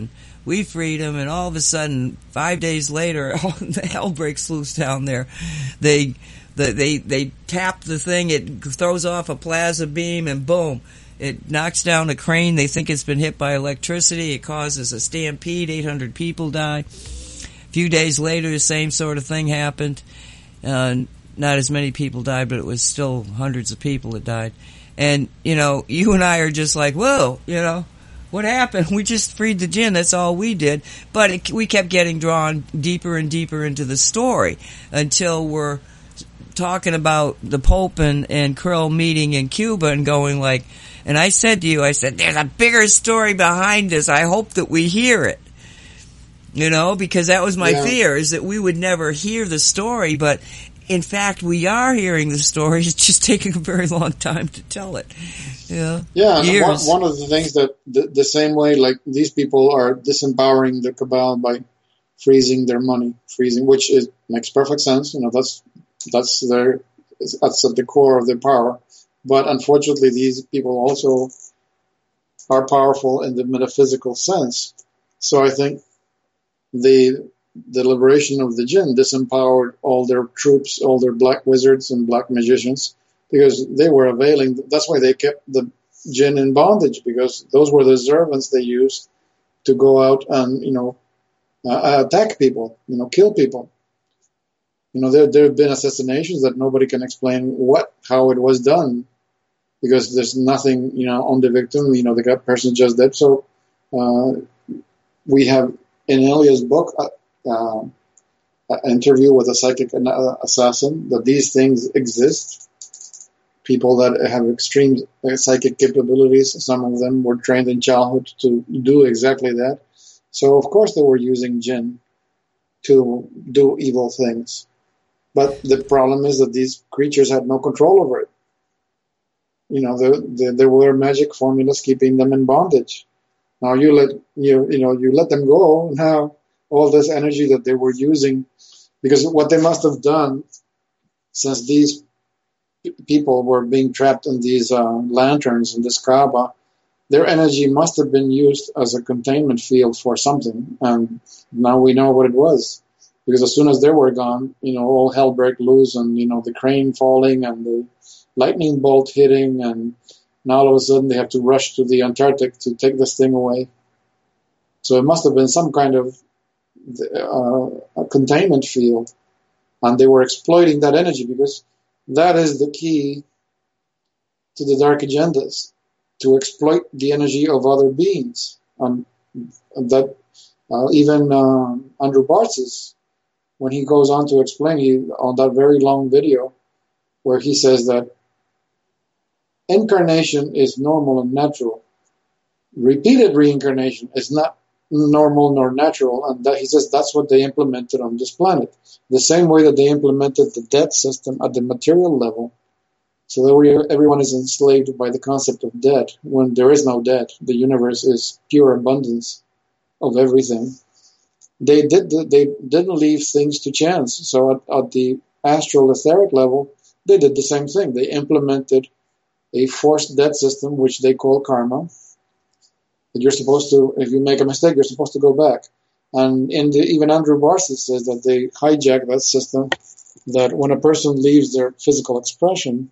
We freed them, and all of a sudden, 5 days later, the hell breaks loose down there. They tap the thing, it throws off a plasma beam, and boom, it knocks down a crane. They think it's been hit by electricity. It causes a stampede. 800 people die. A few days later, the same sort of thing happened. Not as many people died, but it was still hundreds of people that died. And, you and I are just like, whoa, what happened? We just freed the jinn. That's all we did. But we kept getting drawn deeper and deeper into the story until we're talking about the Pope and Krill meeting in Cuba and going like, and I said to you, there's a bigger story behind this. I hope that we hear it. Because that was my fear, is that we would never hear the story, but in fact, we are hearing the story. It's just taking a very long time to tell it. Yeah. And one of the things that the same way, like these people are disempowering the cabal by freezing their money, which makes perfect sense. That's at the core of their power. But unfortunately, these people also are powerful in the metaphysical sense. So I think the liberation of the jinn disempowered all their troops, all their black wizards and black magicians, because they were availing. That's why they kept the jinn in bondage, because those were the servants they used to go out and, attack people, kill people. There have been assassinations that nobody can explain how it was done, because there's nothing, on the victim. The person just dead. So we have in Elia's book an interview with a psychic assassin that these things exist. People that have extreme psychic capabilities. Some of them were trained in childhood to do exactly that. So of course they were using jinn to do evil things. But the problem is that these creatures had no control over it. There were magic formulas keeping them in bondage. Now you let them go. Now all this energy that they were using, because what they must have done, since these people were being trapped in these lanterns in this Kaaba, their energy must have been used as a containment field for something. And now we know what it was. Because as soon as they were gone, all hell broke loose, and, the crane falling and the lightning bolt hitting, and now all of a sudden they have to rush to the Antarctic to take this thing away. So it must have been some kind of a containment field, and they were exploiting that energy, because that is the key to the dark agendas, to exploit the energy of other beings. That even Andrew Bartzis, when he goes on to explain, on that very long video, where he says that incarnation is normal and natural. Repeated reincarnation is not normal nor natural, and that he says that's what they implemented on this planet. The same way that they implemented the death system at the material level, so that everyone is enslaved by the concept of death, when there is no death. The universe is pure abundance of everything. They didn't leave things to chance. So at the astral etheric level, they did the same thing. They implemented a forced death system, which they call karma. That you're supposed to, if you make a mistake, you're supposed to go back. And even Andrew Bartzis says that they hijack that system, that when a person leaves their physical expression,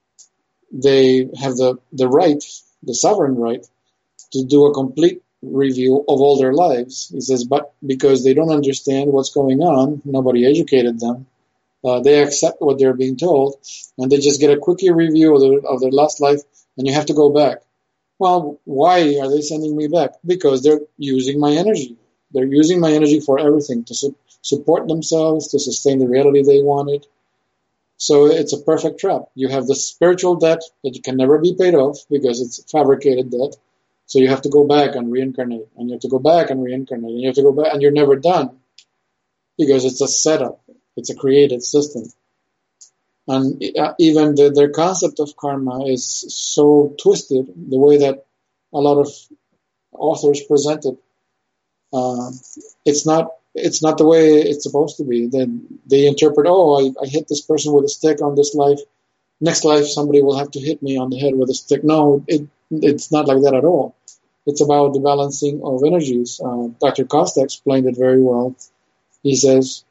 they have the right, the sovereign right, to do a complete review of all their lives. He says, but because they don't understand what's going on, nobody educated them, they accept what they're being told, and they just get a quickie review of their last life, and you have to go back. Well, why are they sending me back? Because they're using my energy. They're using my energy for everything, to support themselves, to sustain the reality they wanted. So it's a perfect trap. You have the spiritual debt that can never be paid off because it's fabricated debt. So you have to go back and reincarnate, and you have to go back and reincarnate, and you have to go back, and you're never done because it's a setup. It's a created system. And even their concept of karma is so twisted, the way that a lot of authors present it. It's not the way it's supposed to be. Then they interpret, I hit this person with a stick on this life. Next life, somebody will have to hit me on the head with a stick. No, it's not like that at all. It's about the balancing of energies. Dr. Costa explained it very well. He says,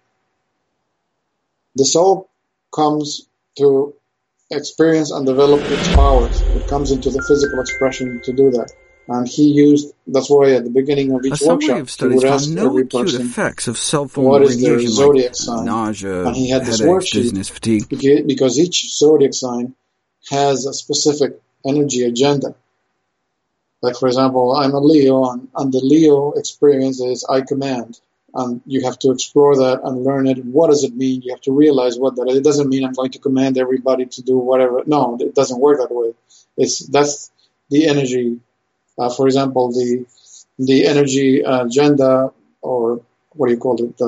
the soul comes to experience and develop its powers. It comes into the physical expression to do that. And that's why at the beginning of A each summary workshop, of he studies would ask found no every acute person, effects of cell phone what is their radiation zodiac like sign? nausea, And he had this headaches, worksheet dizziness, fatigue. because each zodiac sign has a specific energy agenda. Like, for example, I'm a Leo, and the Leo experience is I command. And you have to explore that and learn it. What does it mean? You have to realize what that is. It doesn't mean I'm going to command everybody to do whatever. No, it doesn't work that way. That's the energy. For example, the energy agenda, or what do you call it?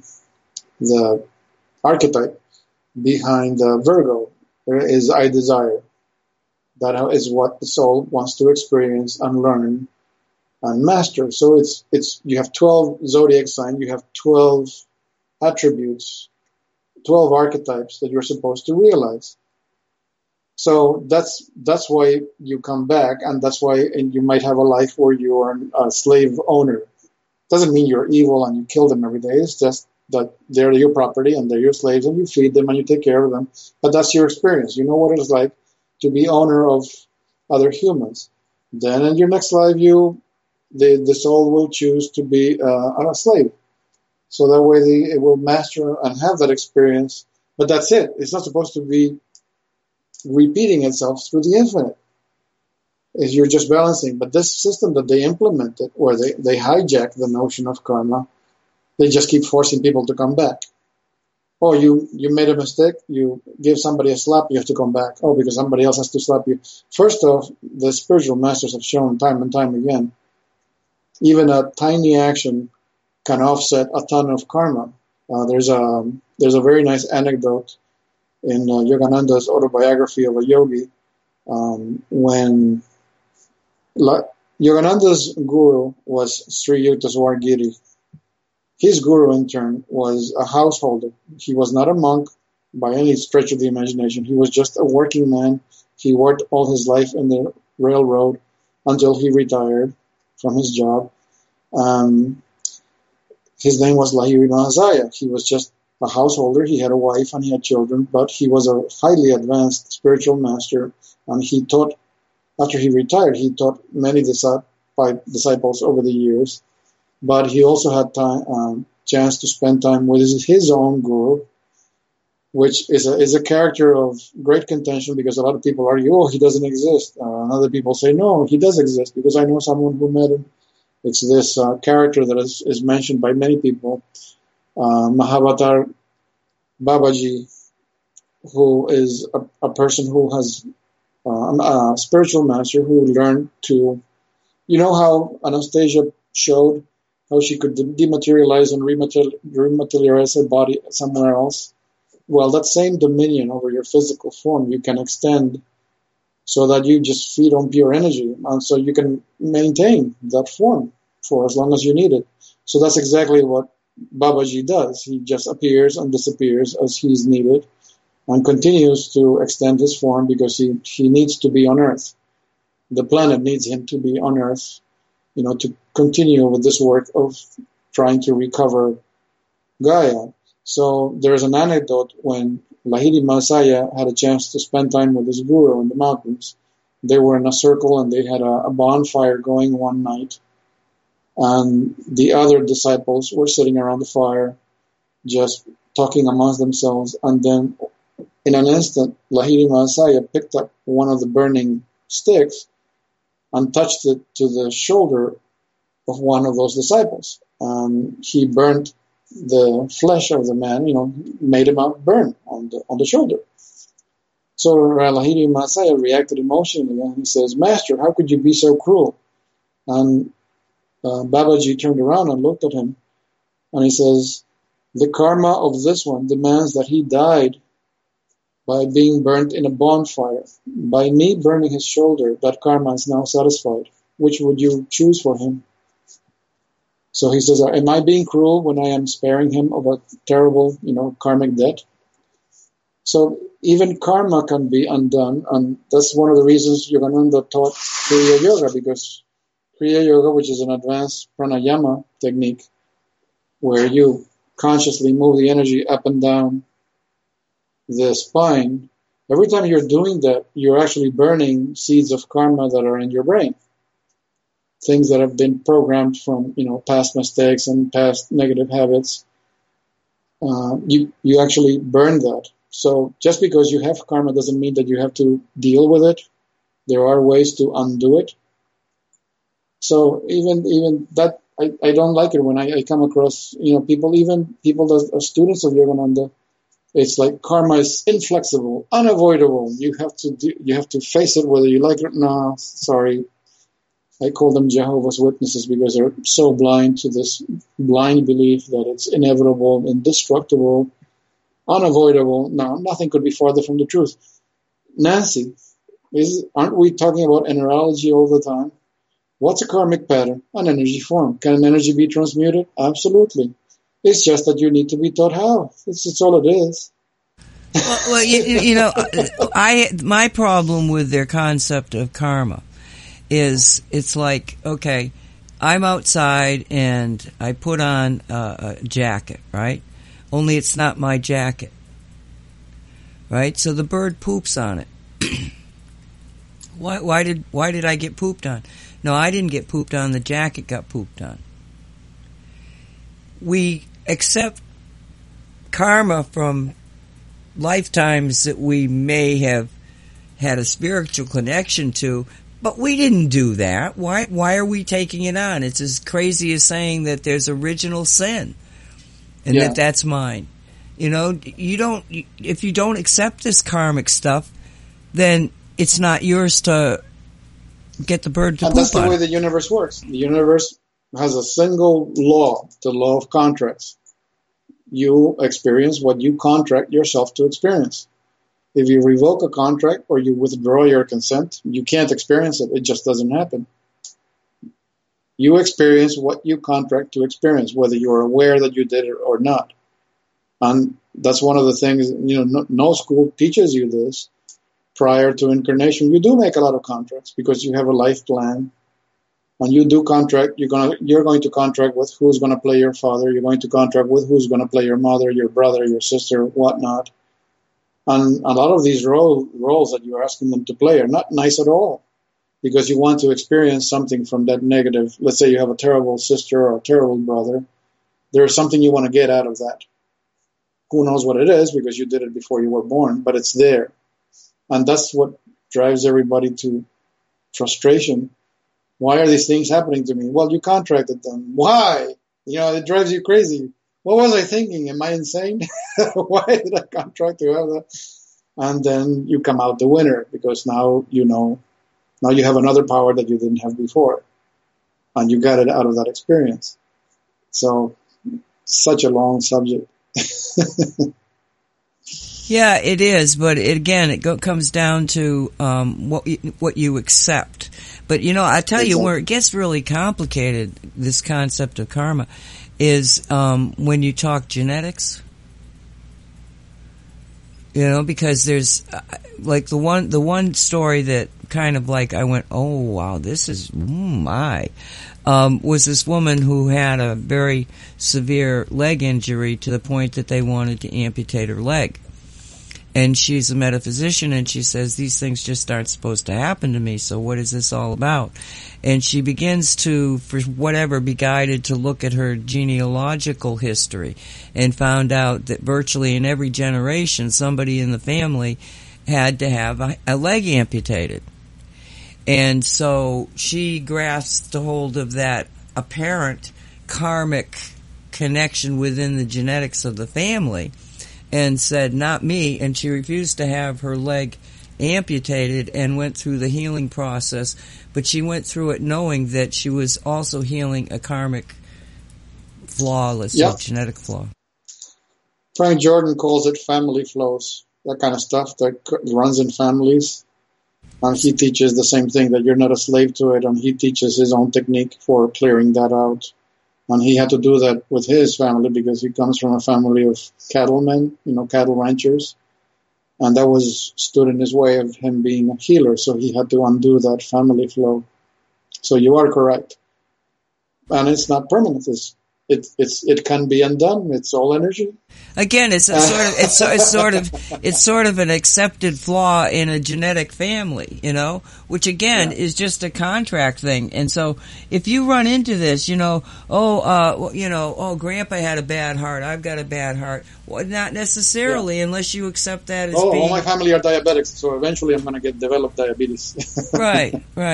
The archetype behind Virgo is I desire. That is what the soul wants to experience and learn and master. So it's you have 12 zodiac signs, you have 12 attributes, 12 archetypes that you're supposed to realize. So that's why you come back, and that's why you might have a life where you are a slave owner. Doesn't mean you're evil and you kill them every day. It's just that they're your property and they're your slaves, and you feed them and you take care of them. But that's your experience. You know what it's like to be owner of other humans. Then in your next life, the soul will choose to be a slave. So that way it will master and have that experience. But that's it. It's not supposed to be repeating itself through the infinite. You're just balancing. But this system that they implemented, where they hijack the notion of karma, they just keep forcing people to come back. Oh, you made a mistake, you give somebody a slap, you have to come back. Oh, because somebody else has to slap you. First off, the spiritual masters have shown time and time again, even a tiny action can offset a ton of karma. There's a very nice anecdote in Yogananda's autobiography of a yogi, when Yogananda's guru was Sri Yukteswar Giri. His guru, in turn, was a householder. He was not a monk by any stretch of the imagination. He was just a working man. He worked all his life in the railroad until he retired from his job. His name was Lahiri Mahasaya. He was just a householder. He had a wife and he had children, but he was a highly advanced spiritual master, and he taught, after he retired, he taught many disciples over the years. But he also had chance to spend time with his own guru, which is a character of great contention, because a lot of people argue, oh, he doesn't exist. And other people say, no, he does exist, because I know someone who met him. It's this character that is mentioned by many people, Mahavatar Babaji, who is a person who has a spiritual master who learned to, you know how Anastasia showed how she could dematerialize and rematerialize her body somewhere else? Well, that same dominion over your physical form you can extend so that you just feed on pure energy, and so you can maintain that form for as long as you need it. So that's exactly what Babaji does. He just appears and disappears as he's needed and continues to extend his form because he needs to be on Earth. The planet needs him to be on Earth, to continue with this work of trying to recover Gaia. So there's an anecdote when Lahiri Mahasaya had a chance to spend time with his guru in the mountains. They were in a circle and they had a bonfire going one night. And the other disciples were sitting around the fire, just talking amongst themselves. And then in an instant, Lahiri Mahasaya picked up one of the burning sticks and touched it to the shoulder of one of those disciples. He burnt the flesh of the man, made him out burn on the shoulder. So Lahiri Mahasaya reacted emotionally and he says, Master, how could you be so cruel? And Babaji turned around and looked at him and he says, the karma of this one demands that he died by being burnt in a bonfire. By me burning his shoulder, that karma is now satisfied. Which would you choose for him? So he says, am I being cruel when I am sparing him of a terrible, karmic debt? So even karma can be undone, and that's one of the reasons Yogananda taught Kriya Yoga, because Kriya Yoga, which is an advanced pranayama technique, where you consciously move the energy up and down the spine. Every time you're doing that, you're actually burning seeds of karma that are in your brain. Things that have been programmed from, past mistakes and past negative habits. You actually burn that. So just because you have karma doesn't mean that you have to deal with it. There are ways to undo it. So even that, I don't like it when I come across, people that are students of Yogananda. It's like karma is inflexible, unavoidable. You have to face it whether you like it or not. Sorry. I call them Jehovah's Witnesses because they're so blind to this blind belief that it's inevitable, indestructible, unavoidable. No, nothing could be farther from the truth. Nancy, aren't we talking about enerology all the time? What's a karmic pattern? An energy form. Can an energy be transmuted? Absolutely. It's just that you need to be taught how. It's all it is. My problem with their concept of karma is it's like, okay, I'm outside and I put on a jacket, right? Only it's not my jacket, right? So the bird poops on it. Why did I get pooped on? No, I didn't get pooped on. The jacket got pooped on. We accept karma from lifetimes that we may have had a spiritual connection to, but we didn't do that. Why are we taking it on? It's as crazy as saying that there's original sin and that's mine. If you don't accept this karmic stuff, then it's not yours to get the bird to poop on. And that's the way the universe works. The universe has a single law, the law of contracts. You experience what you contract yourself to experience. If you revoke a contract or you withdraw your consent, you can't experience it. It just doesn't happen. You experience what you contract to experience, whether you're aware that you did it or not. And that's one of the things, no school teaches you this. Prior to incarnation, you do make a lot of contracts because you have a life plan. And you do contract, you're going to contract with who's going to play your father, you're going to contract with who's going to play your mother, your brother, your sister, whatnot. And a lot of these roles that you're asking them to play are not nice at all because you want to experience something from that negative. Let's say you have a terrible sister or a terrible brother. There's something you want to get out of that. Who knows what it is because you did it before you were born, but it's there. And that's what drives everybody to frustration. Why are these things happening to me? Well, you contracted them. Why? It drives you crazy. What was I thinking? Am I insane? Why did I contract to have that? And then you come out the winner because now you have another power that you didn't have before. And you got it out of that experience. So, such a long subject. Yeah, it is, but it comes down to what you accept. But I tell you where it gets really complicated, this concept of karma, is when you talk genetics. Because there's like the one story that kind of like I went, oh wow, this is was this woman who had a very severe leg injury to the point that they wanted to amputate her leg. And she's a metaphysician, and she says, these things just aren't supposed to happen to me, so what is this all about? And she begins to, for whatever, be guided to look at her genealogical history, and found out that virtually in every generation, somebody in the family had to have a leg amputated. And so she grasped a hold of that apparent karmic connection within the genetics of the family, and said, not me, and she refused to have her leg amputated and went through the healing process, but she went through it knowing that she was also healing a karmic flaw, let's say, genetic flaw. Frank Jordan calls it family flows, that kind of stuff that runs in families. And he teaches the same thing, that you're not a slave to it, and he teaches his own technique for clearing that out. And he had to do that with his family because he comes from a family of cattlemen, cattle ranchers. And that stood in his way of him being a healer. So he had to undo that family flow. So you are correct. And it's not permanent. It can be undone. It's all energy. Again, it's sort of an accepted flaw in a genetic family, which again is just a contract thing. And so if you run into this, Grandpa had a bad heart, I've got a bad heart. Well, not necessarily, unless you accept that as being. All my family are diabetics, so eventually I'm going to develop diabetes. Right.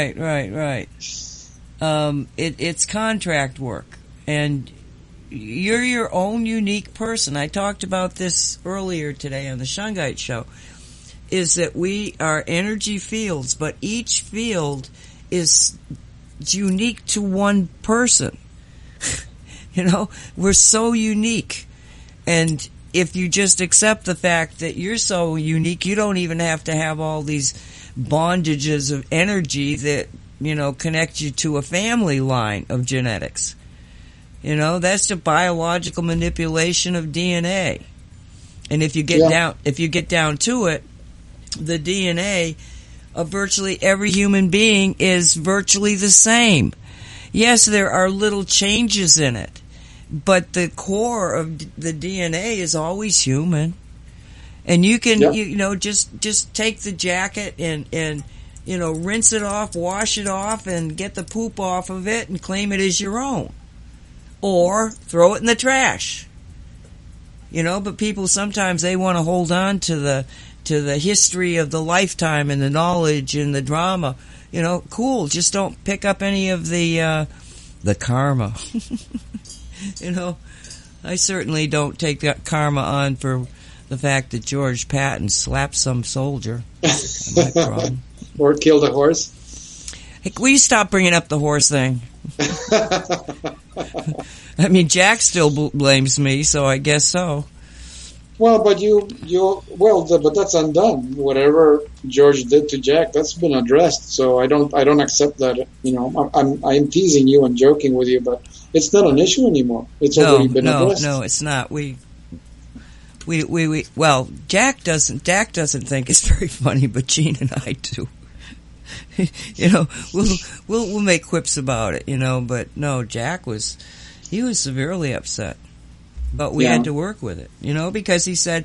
It's contract work, and you're your own unique person. I talked about this earlier today on the Shungite Show, is that we are energy fields, but each field is unique to one person. We're so unique. And if you just accept the fact that you're so unique, you don't even have to have all these bondages of energy that, connect you to a family line of genetics. That's the biological manipulation of DNA. And if you get down to it, the DNA of virtually every human being is virtually the same. Yes, there are little changes in it, but the core of the DNA is always human. And you can, just take the jacket and rinse it off, wash it off, and get the poop off of it and claim it as your own. Or throw it in the trash. But people sometimes they want to hold on to the history of the lifetime and the knowledge and the drama. Cool. Just don't pick up any of the karma. I certainly don't take that karma on for the fact that George Patton slapped some soldier. My problem. Or killed a horse. Hey, will you stop bringing up the horse thing? I mean, Jack still blames me, so I guess so. Well, but but that's undone. Whatever George did to Jack, that's been addressed. So I don't accept that. I'm teasing you and joking with you, but it's not an issue anymore. It's already been addressed. No, it's not. Well, Jack doesn't think it's very funny, but Gene and I do. We'll make quips about it, but no, Jack was severely upset. But we had to work with it, because he said,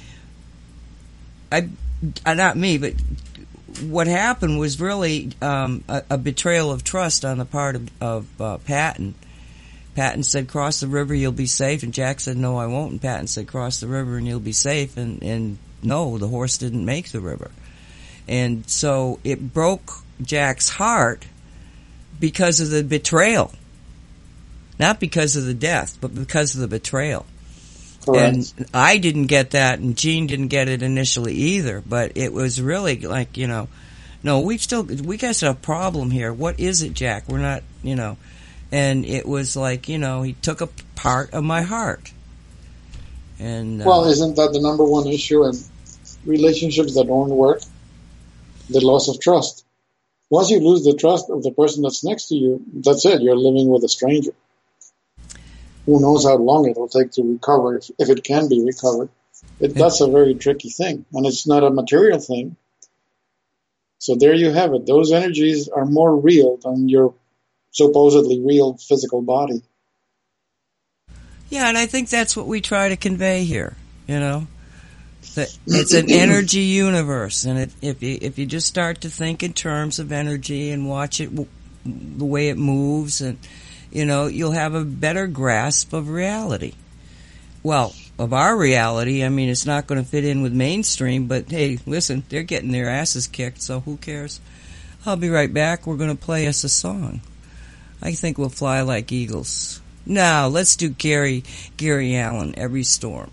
not me, but what happened was really a betrayal of trust on the part of Patton. Patton said, cross the river, you'll be safe. And Jack said, no, I won't. And Patton said, cross the river and you'll be safe. And no, the horse didn't make the river. And so it broke Jack's heart because of the betrayal. Not because of the death, but because of the betrayal. Correct. And I didn't get that, and Gene didn't get it initially either. But it was really like, no, we got a problem here. What is it, Jack? We're not, And it was like, he took a part of my heart. And well, isn't that the number one issue in relationships that don't work? The loss of trust. Once you lose the trust of the person that's next to you, that's it. You're living with a stranger. Who knows how long it will take to recover, if it can be recovered. That's a very tricky thing, and it's not a material thing. So there you have it. Those energies are more real than your supposedly real physical body. Yeah, and I think that's what we try to convey here, that it's an energy universe, and if you just start to think in terms of energy and watch it, the way it moves, and you'll have a better grasp of reality. Well, of our reality, I mean, it's not going to fit in with mainstream, but hey, listen, they're getting their asses kicked, so who cares? I'll be right back. We're going to play us a song. I think we'll fly like eagles. Now, let's do Gary Allan, Every Storm.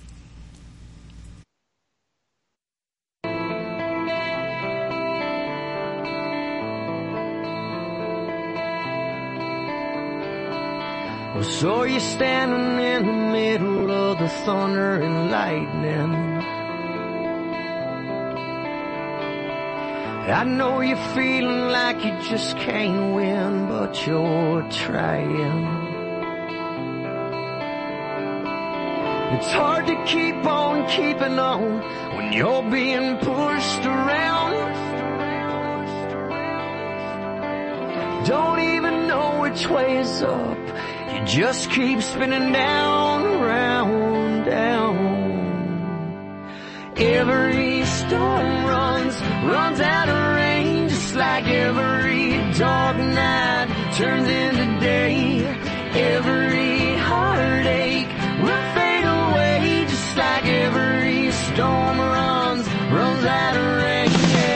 I saw you standing in the middle of the thunder and lightning. I know you're feeling like you just can't win, but you're trying. It's hard to keep on keeping on when you're being pushed around. don't even know which way is up. You just keep spinning down, round, down. Every storm runs out of rain, just like every dark night turns into day. Every heartache will fade away, just like every storm runs out of rain.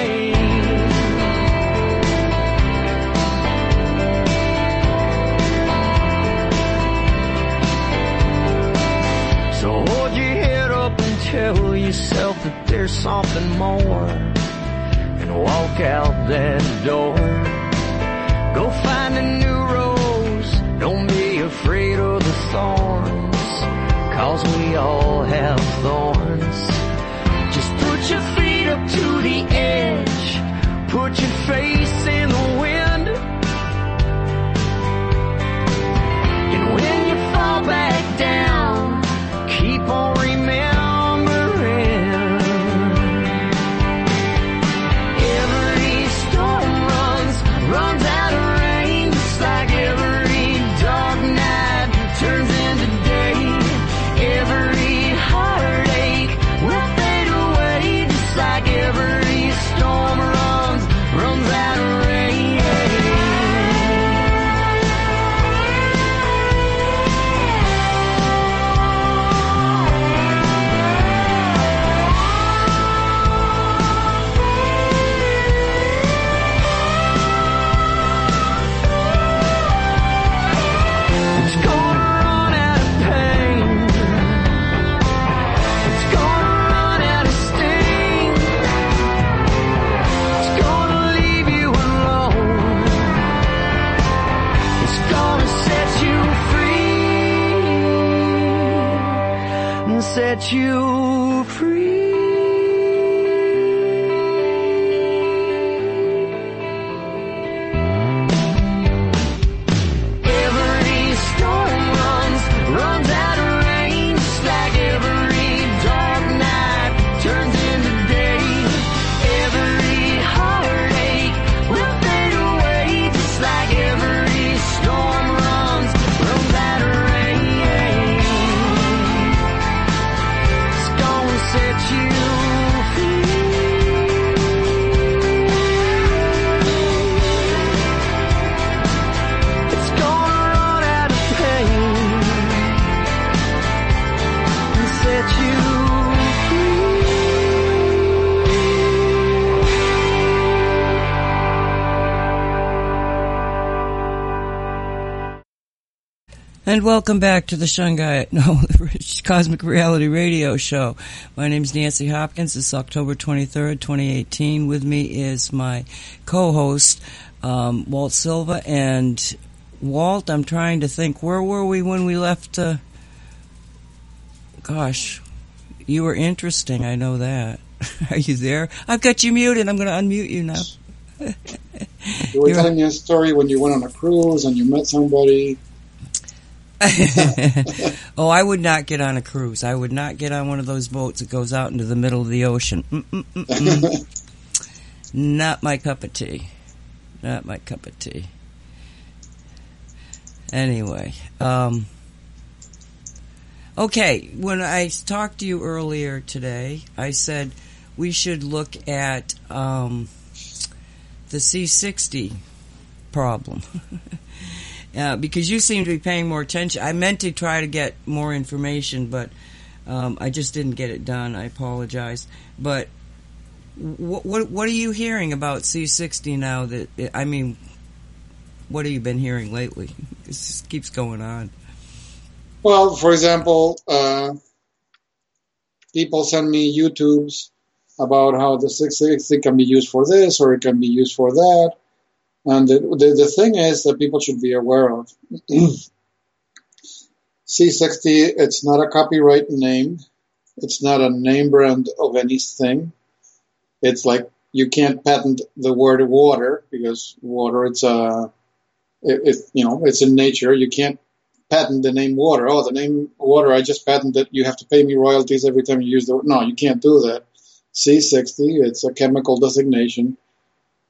So hold your head up and tell yourself that there's something more, and walk out that door. Go find a new rose, don't be afraid of the thorns, 'cause we all have thorns. Just put your feet up to the edge, put your face in the wind, and when you fall back down, keep on remembering. Every storm runs out of rain, just like every dark night turns into day. Every heartache will fade away, just like every storm runs out of rain. It's gonna run out of pain. It's gonna run out of sting. It's gonna leave you alone. It's gonna set you free and set you free. Every storm runs out of rain, just like every dark night turns into day. Every heartache will fade away, just like every storm runs out of rain. It's gonna set you free. It's gonna run out of pain and set you free. And welcome back to the Shungai, the Cosmic Reality Radio Show. My name's Nancy Hopkins. It's October 23rd, 2018. With me is my co-host, Walt Silva. And Walt, I'm trying to think, where were we when we left? Gosh, you were interesting. I know that. Are you there? I've got you muted. I'm going to unmute you now. You were telling me a story when you went on a cruise and you met somebody. Oh, I would not get on a cruise. I would not get on one of those boats that goes out into the middle of the ocean. Not my cup of tea. Not my cup of tea. Anyway, okay, when I talked to you earlier today, I said we should look at the C60 problem. Because you seem to be paying more attention. I meant to try to get more information, but I just didn't get it done. I apologize. But what are you hearing about C60 now? What have you been hearing lately? This just keeps going on. Well, for example, people send me YouTubes about how the 660 can be used for this or it can be used for that. And the thing is that people should be aware of. C60, it's not a copyright name. It's not a name brand of anything. It's like you can't patent the word water because water, it's in nature. You can't patent the name water. Oh, the name water, I just patented. You have to pay me royalties every time you use the word. No, you can't do that. C60, it's a chemical designation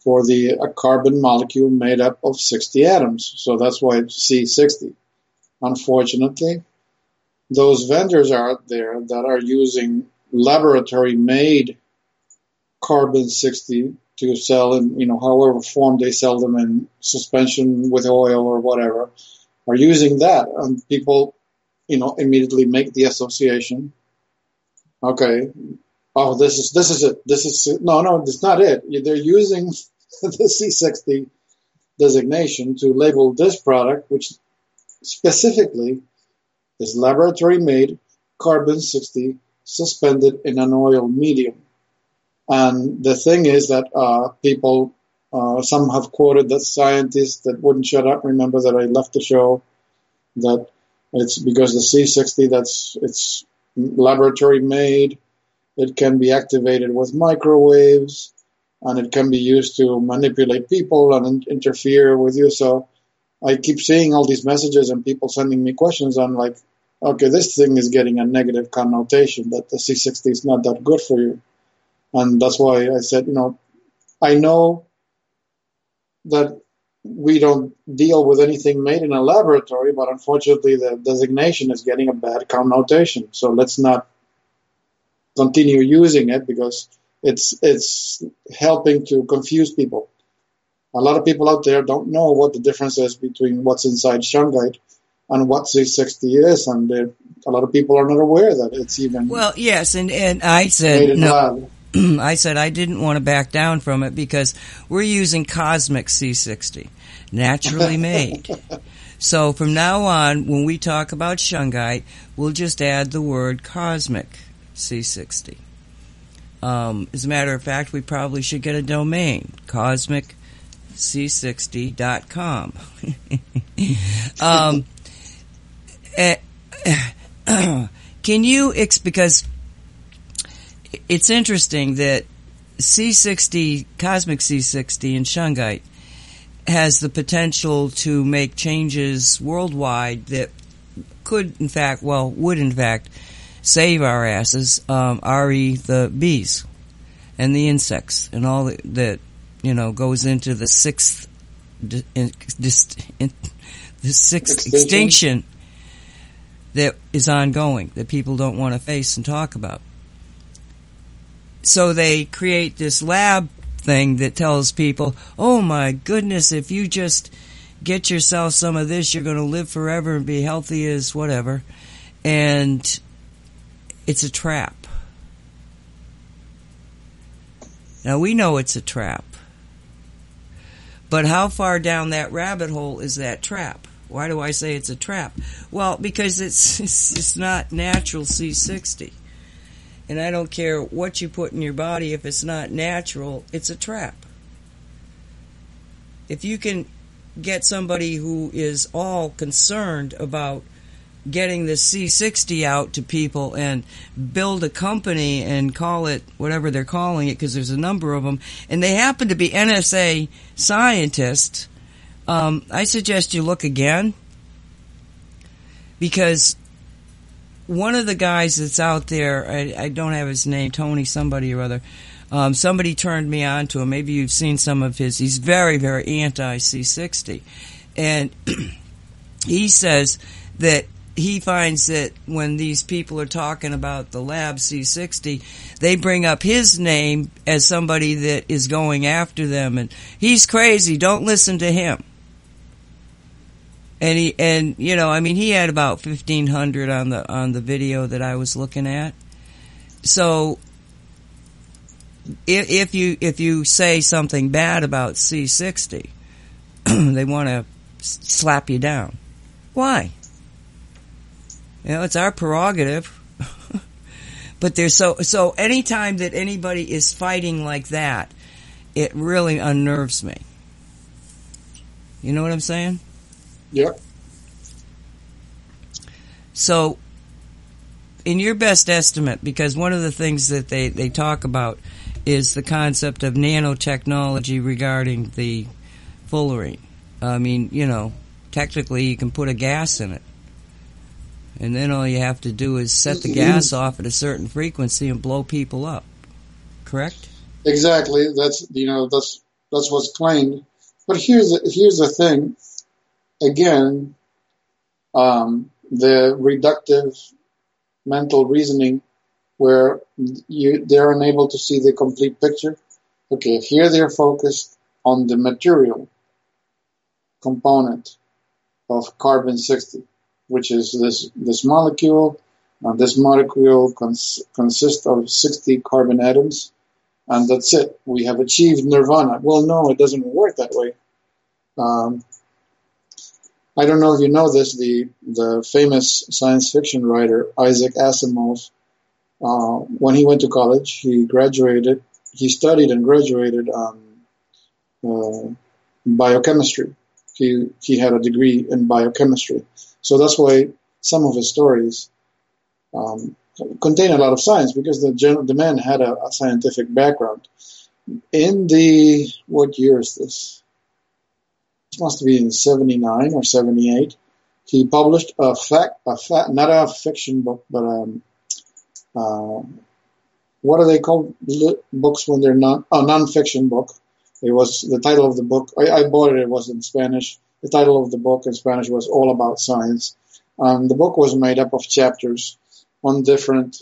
for a carbon molecule made up of 60 atoms. So that's why it's C60. Unfortunately, those vendors out there that are using laboratory-made carbon-60 to sell in, however form they sell them in, suspension with oil or whatever, are using that. And people, immediately make the association. Okay. Oh, this is it. No, it's not it. They're using the C60 designation to label this product, which specifically is laboratory-made carbon-60 suspended in an oil medium. And the thing is that people, some have quoted that scientists that wouldn't shut up. Remember that I left the show, that it's because the C60, it's laboratory-made. It can be activated with microwaves, and it can be used to manipulate people and interfere with you. So I keep seeing all these messages and people sending me questions. I'm like, okay, this thing is getting a negative connotation that the C60 is not that good for you. And that's why I said, I know that we don't deal with anything made in a laboratory, but unfortunately the designation is getting a bad connotation. So let's not continue using it because it's helping to confuse people. A lot of people out there don't know what the difference is between what's inside shungite and what C60 is, and a lot of people are not aware that it's even yes, and I said made in no. lab. I said I didn't want to back down from it because we're using cosmic C60, naturally made. So from now on, when we talk about shungite, we'll just add the word cosmic C60. As a matter of fact, we probably should get a domain, cosmicc60.com. Can you, because it's interesting that C60, cosmic C60 and shungite has the potential to make changes worldwide that would in fact save our asses, re the bees and the insects and all that goes into the sixth extinction that is ongoing that people don't want to face and talk about. So they create this lab thing that tells people, oh my goodness, if you just get yourself some of this, you're going to live forever and be healthy as whatever. And it's a trap. Now we know it's a trap. But how far down that rabbit hole is that trap? Why do I say it's a trap? Well, because it's not natural C60. And I don't care what you put in your body, if it's not natural, it's a trap. If you can get somebody who is all concerned about getting the C60 out to people and build a company and call it whatever they're calling it, because there's a number of them, and they happen to be NSA scientists, I suggest you look again, because one of the guys that's out there, I don't have his name, Tony somebody or other, somebody turned me on to him. Maybe you've seen some of his. He's very, very anti-C60. And he says that he finds that when these people are talking about the lab C60, they bring up his name as somebody that is going after them. And he's crazy. Don't listen to him. And he had about 1,500 on the video that I was looking at. So if you say something bad about C60, they want to slap you down. Why? It's our prerogative. But there's so anytime that anybody is fighting like that, it really unnerves me. You know what I'm saying? Yep. So, in your best estimate, because one of the things that they talk about is the concept of nanotechnology regarding the fullerene. I mean, technically you can put a gas in it. And then all you have to do is set the gas off at a certain frequency and blow people up. Correct? Exactly. That's That's what's claimed. But here's the thing. Again, the reductive mental reasoning, where they're unable to see the complete picture. Okay, here they're focused on the material component of carbon-60, which is this molecule. This molecule consists of 60 carbon atoms, and that's it. We have achieved nirvana. Well, no, it doesn't work that way. I don't know if you know this, the famous science fiction writer Isaac Asimov, when he went to college, he studied and graduated biochemistry. He had a degree in biochemistry. So that's why some of his stories contain a lot of science, because the man had a scientific background. In what year is this? It must be in 79 or 78. He published not a fiction book, but what are they called? Books when they're not a non-fiction book. It was the title of the book. I bought it. It was in Spanish. The title of the book in Spanish was All About Science. The book was made up of chapters on different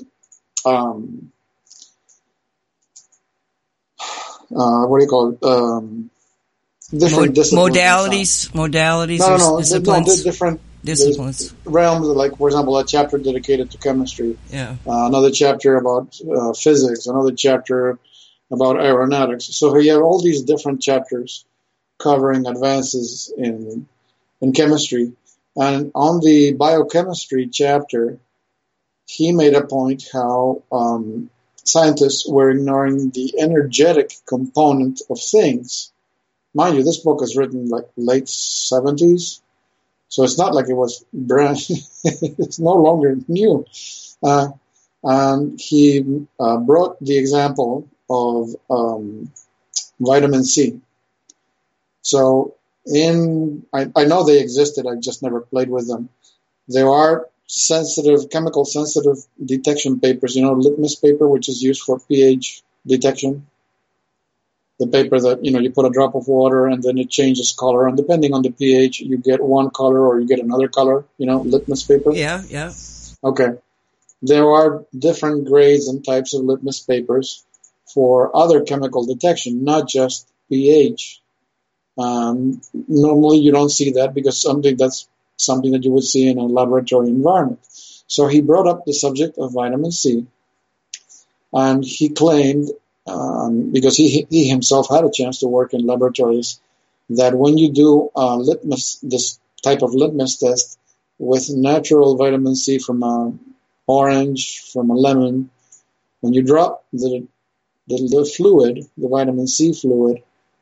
different disciplines. Disciplines. Different disciplines. Realms, like, for example, a chapter dedicated to chemistry. Yeah. Another chapter about physics. Another chapter about aeronautics. So he had all these different chapters covering advances in chemistry. And on the biochemistry chapter, he made a point how scientists were ignoring the energetic component of things. Mind you, this book is written like late 70s, so it's not like it was brand. It's no longer new. And he brought the example of vitamin C. So I know they existed. I just never played with them. There are chemical sensitive detection papers. Litmus paper, which is used for pH detection. The paper that, you put a drop of water and then it changes color. And depending on the pH, you get one color or you get another color, litmus paper. Yeah, yeah. Okay. There are different grades and types of litmus papers for other chemical detection, not just pH. Normally you don't see that because that's something that you would see in a laboratory environment. So he brought up the subject of vitamin C, and he claimed, because he himself had a chance to work in laboratories, that when you do this type of litmus test with natural vitamin C from an orange, from a lemon, when you drop the fluid, the vitamin C fluid,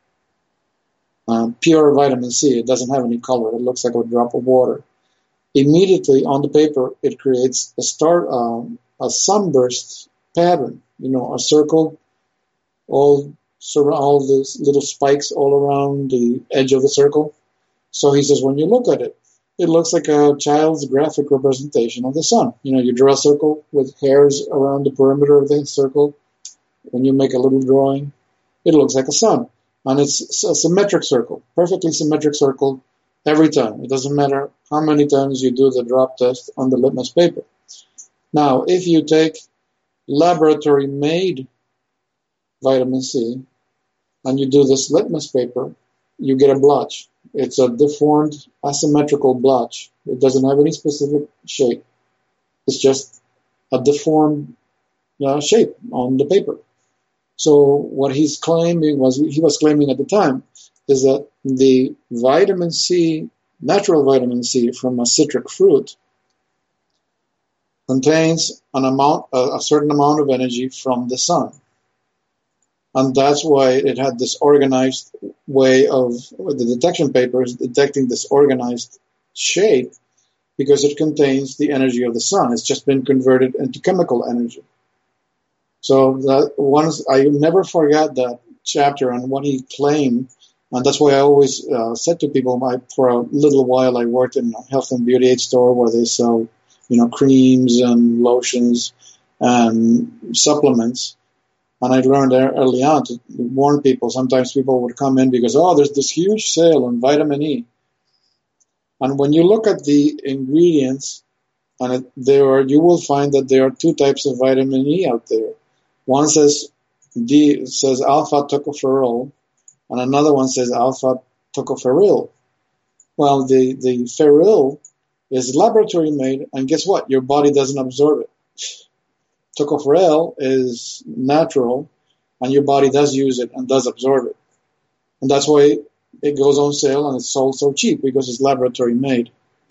pure vitamin C, it doesn't have any color. It looks like a drop of water. Immediately on the paper, it creates a sunburst pattern. A circle, all these little spikes all around the edge of the circle. So he says, when you look at it, it looks like a child's graphic representation of the sun. You draw a circle with hairs around the perimeter of the circle. When you make a little drawing, it looks like a sun. And it's a symmetric circle, perfectly symmetric circle every time. It doesn't matter how many times you do the drop test on the litmus paper. Now, if you take laboratory-made vitamin C and you do this litmus paper, you get a blotch. It's a deformed, asymmetrical blotch. It doesn't have any specific shape. It's just a deformed shape on the paper. So what he was claiming at the time, is that the vitamin C, natural vitamin C from a citric fruit, contains a certain amount of energy from the sun. And that's why it had this organized way of the detection papers detecting this organized shape, because it contains the energy of the sun. It's just been converted into chemical energy. So I never forgot that chapter and what he claimed, and that's why I always said to people, for a little while I worked in a health and beauty aid store where they sell, creams and lotions and supplements. And I learned early on to warn people. Sometimes people would come in because, there's this huge sale on vitamin E. And when you look at the ingredients, and you will find that there are two types of vitamin E out there. One says alpha tocopherol, and another one says alpha tocopherol. Well, the ferril is laboratory made, and guess what? Your body doesn't absorb it. Tocopherol is natural, and your body does use it and does absorb it. And that's why it goes on sale and it's sold so cheap, because it's laboratory made.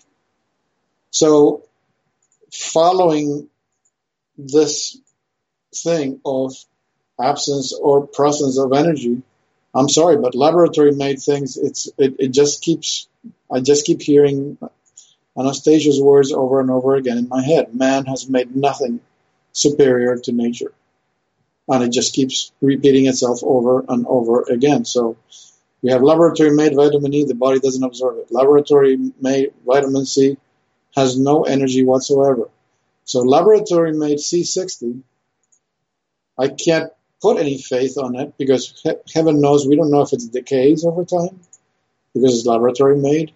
So following this thing of absence or presence of energy, I'm sorry, but laboratory made things, I just keep hearing Anastasia's words over and over again in my head. Man has made nothing superior to nature. And it just keeps repeating itself over and over again. So you have laboratory-made vitamin E, the body doesn't absorb it. Laboratory-made vitamin C has no energy whatsoever. So laboratory-made C60, I can't put any faith on it, because heaven knows we don't know if it decays over time, because it's laboratory-made.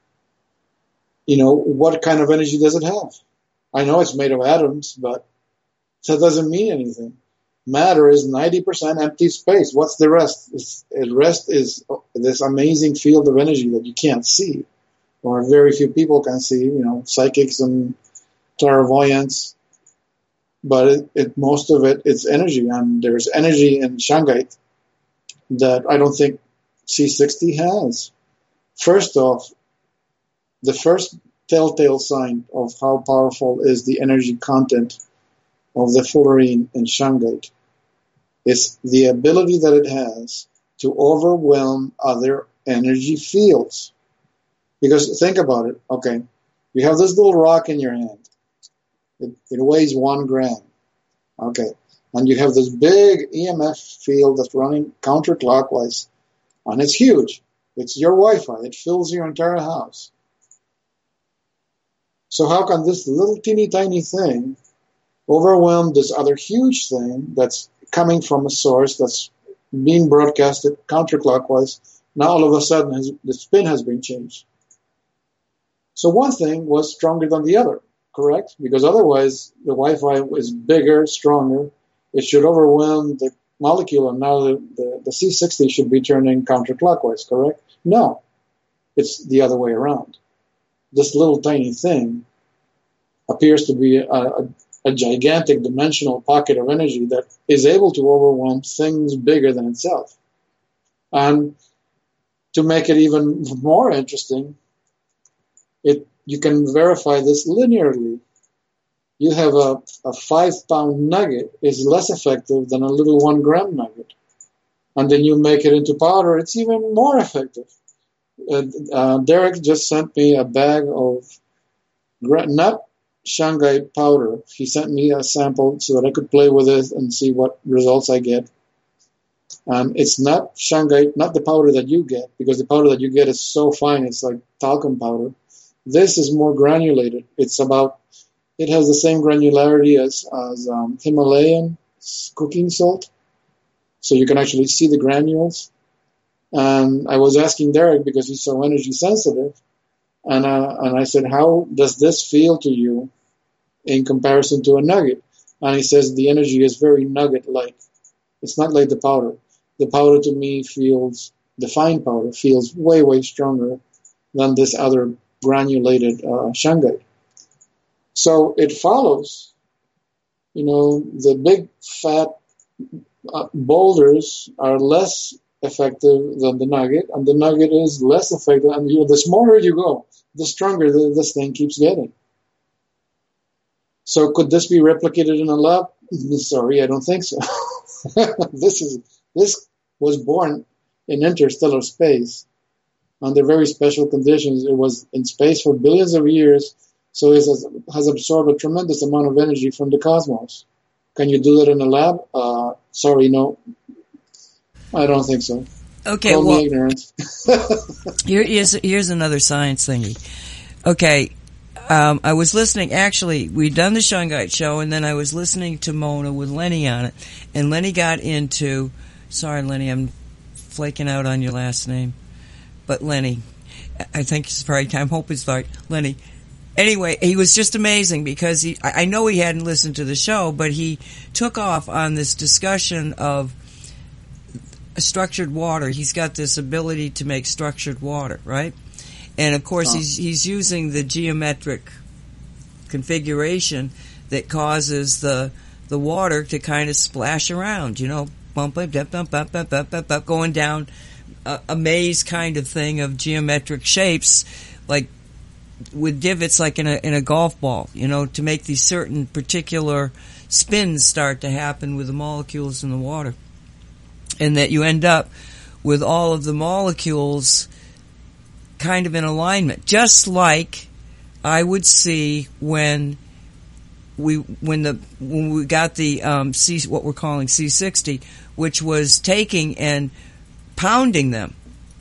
What kind of energy does it have? I know it's made of atoms, but that doesn't mean anything. Matter is 90% empty space. What's the rest? The rest is this amazing field of energy that you can't see, or very few people can see, psychics and clairvoyants. But most of it is energy, and there's energy in shungite that I don't think C60 has. First off, the first telltale sign of how powerful is the energy content of the fullerene in shungite is the ability that it has to overwhelm other energy fields. Because think about it, okay, you have this little rock in your hand. It weighs 1 gram, okay, and you have this big EMF field that's running counterclockwise, and it's huge. It's your Wi-Fi. It fills your entire house. So how can this little teeny tiny thing overwhelm this other huge thing that's coming from a source that's being broadcasted counterclockwise? Now all of a sudden the spin has been changed. So one thing was stronger than the other, correct? Because otherwise the Wi-Fi is bigger, stronger. It should overwhelm the molecule, and now the C60 should be turning counterclockwise, correct? No, it's the other way around. This little tiny thing appears to be a gigantic dimensional pocket of energy that is able to overwhelm things bigger than itself. And to make it even more interesting, you can verify this linearly. You have a 5-pound nugget is less effective than a little 1 gram nugget. And then you make it into powder, it's even more effective. Derek just sent me a bag of nut shungite powder. He sent me a sample so that I could play with it and see what results I get. It's not shungite, not the powder that you get, because the powder that you get is so fine, it's like talcum powder. This is more granulated. It has the same granularity as Himalayan cooking salt, so you can actually see the granules. And I was asking Derek, because he's so energy sensitive, and I said, how does this feel to you in comparison to a nugget? And he says the energy is very nugget-like. It's not like the powder. The powder to me the fine powder feels way, way stronger than this other granulated shungite. So it follows, the big fat boulders are less effective than the nugget, and the nugget is less effective. And the smaller you go, the stronger this thing keeps getting. So could this be replicated in a lab? Sorry, I don't think so. This was born in interstellar space under very special conditions. It was in space for billions of years, so it has absorbed a tremendous amount of energy from the cosmos. Can you do that in a lab? Sorry, no. I don't think so. Okay, Call well, me ignorant. here's another science thingy. Okay, I was listening, actually, we'd done the Shungite show, and then I was listening to Mona with Lenny on it, and Lenny got into, sorry Lenny, I'm flaking out on your last name, but Lenny, I think it's right, I hope it's right, Lenny. Anyway, he was just amazing because I know he hadn't listened to the show, but he took off on this discussion of structured water. He's got this ability to make structured water, right? And of course, he's using the geometric configuration that causes the water to kind of splash around, bump, going down a maze kind of thing of geometric shapes, like with divots, like in a golf ball, to make these certain particular spins start to happen with the molecules in the water, and that you end up with all of the molecules kind of in alignment, just like I would see when we got the what we're calling C60, which was taking and pounding them,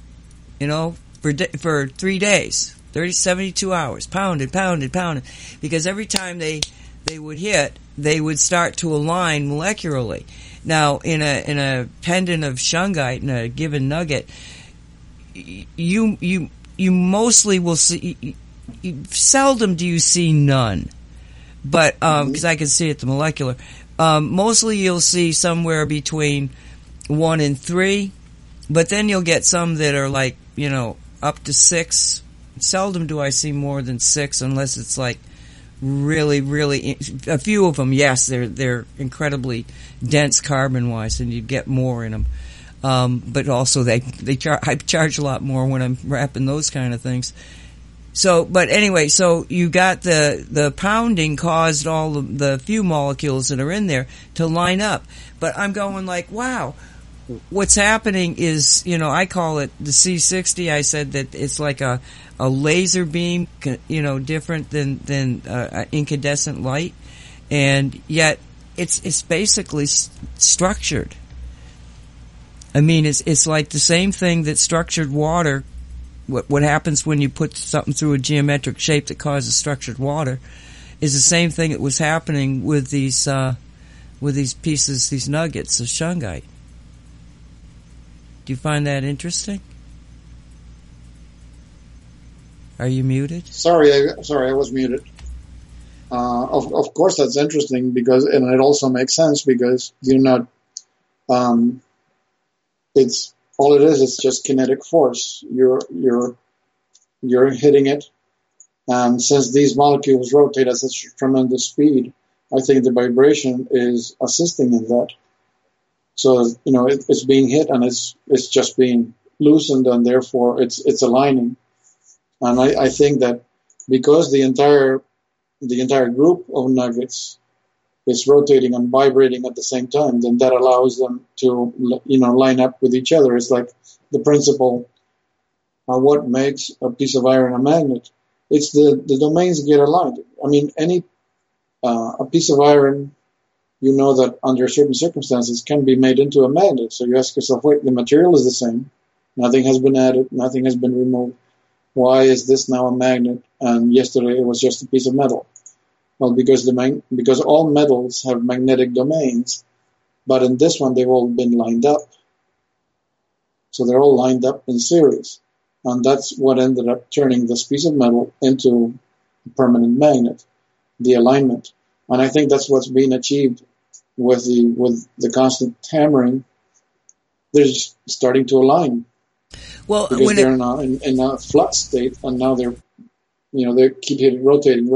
for 3 days, 72 hours, pounded, because every time they would hit, they would start to align molecularly. Now, in a pendant of shungite, in a given nugget, you mostly will see, seldom do you see none, but because I can see at the molecular, mostly you'll see somewhere between 1 and 3, but then you'll get some that are like, up to 6. Seldom do I see more than 6 unless it's like really, really, a few of them, yes, they're incredibly dense carbon-wise, and you get more in them. But also I charge a lot more when I'm wrapping those kind of things. So, but anyway, so you got the pounding caused all the few molecules that are in there to line up. But I'm going like, wow, what's happening is, I call it the C60. I said that it's like a laser beam, different than incandescent light, and yet it's basically structured. I mean, it's like the same thing that structured water. What happens when you put something through a geometric shape that causes structured water is the same thing that was happening with these pieces, these nuggets of shungite. Do you find that interesting? Are you muted? Sorry, I was muted. Of course, that's interesting and it also makes sense because you're not. It's all it is. It's just kinetic force. You're hitting it, and since these molecules rotate at such tremendous speed, I think the vibration is assisting in that. So it's being hit and it's just being loosened, and therefore it's aligning. And I think that because the entire group of nuggets is rotating and vibrating at the same time, then that allows them to, line up with each other. It's like the principle of what makes a piece of iron a magnet. It's the domains get aligned. I mean, a piece of iron, that under certain circumstances can be made into a magnet. So you ask yourself, wait, the material is the same. Nothing has been added. Nothing has been removed. Why is this now a magnet and yesterday it was just a piece of metal? Well, because all metals have magnetic domains, but in this one they've all been lined up. So they're all lined up in series. And that's what ended up turning this piece of metal into a permanent magnet, the alignment. And I think that's what's being achieved with the constant hammering. They're just starting to align. Well, because they're in a flat state, and now they keep hitting, rotating,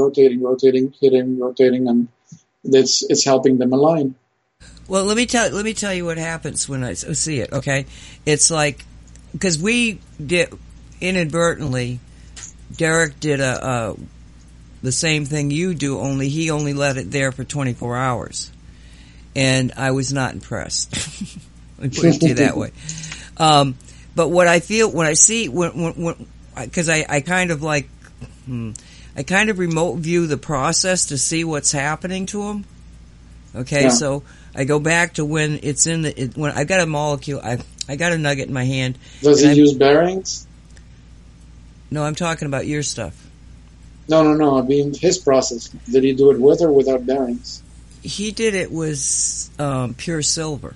and it's helping them align. Well, let me tell you what happens when I see it. Okay, it's like because we did inadvertently. Derek did the same thing you do, only he only let it there for 24 hours, and I was not impressed. Let me put it to you that way. But what I feel when I see because I kind of like. I kind of remote view the process to see what's happening to them. Okay, So I go back to when it's when I got a molecule, I got a nugget in my hand. Does he use bearings? No, I'm talking about your stuff. No. I mean, his process. Did he do it with or without bearings? He did it with pure silver.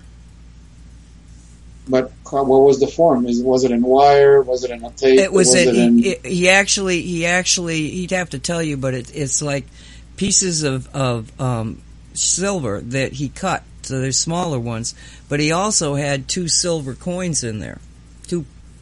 But what was the form? Was it in wire? Was it in a tape? It was he actually he'd have to tell you, but it's like pieces of silver that he cut. So there's smaller ones, but he also had 2 silver coins in there, $2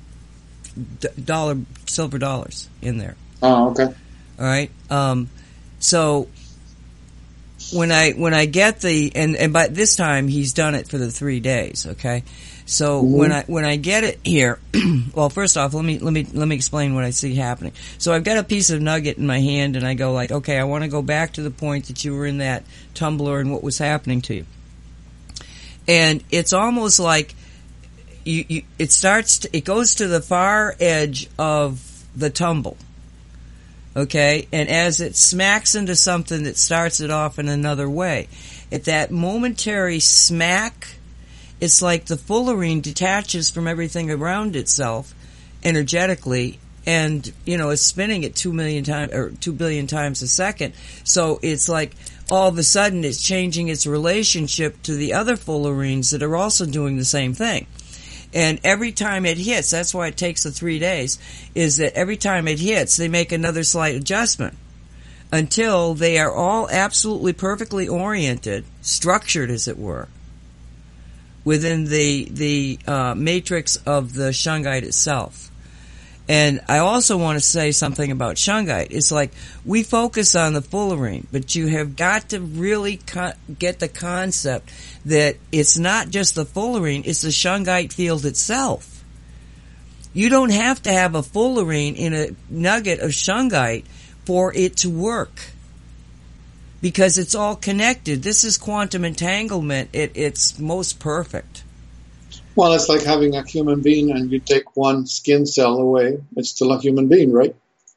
silver dollars in there. Oh, okay. All right. So when I get and by this time he's done it for the 3 days. Okay. So when I get it here, well, first off, let me explain what I see happening. So I've got a piece of nugget in my hand, and I go like, okay, I want to go back to the point that you were in that tumbler and what was happening to you. And it's almost like it goes to the far edge of the tumble. Okay, and as it smacks into something that starts it off in another way, at that momentary smack, it's like the fullerene detaches from everything around itself energetically, and it's spinning at 2 million times or 2 billion times a second. So it's like all of a sudden it's changing its relationship to the other fullerenes that are also doing the same thing. And every time it hits, that's why it takes the 3 days, is that every time it hits, they make another slight adjustment until they are all absolutely perfectly oriented, structured as it were, within the matrix of the shungite itself. And I also want to say something about shungite. It's like we focus on the fullerene, but you have got to really get the concept that it's not just the fullerene, it's the shungite field itself. You don't have to have a fullerene in a nugget of shungite for it to work, because it's all connected. This is quantum entanglement at its most perfect. Well, it's like having a human being and you take one skin cell away. It's still a human being, right?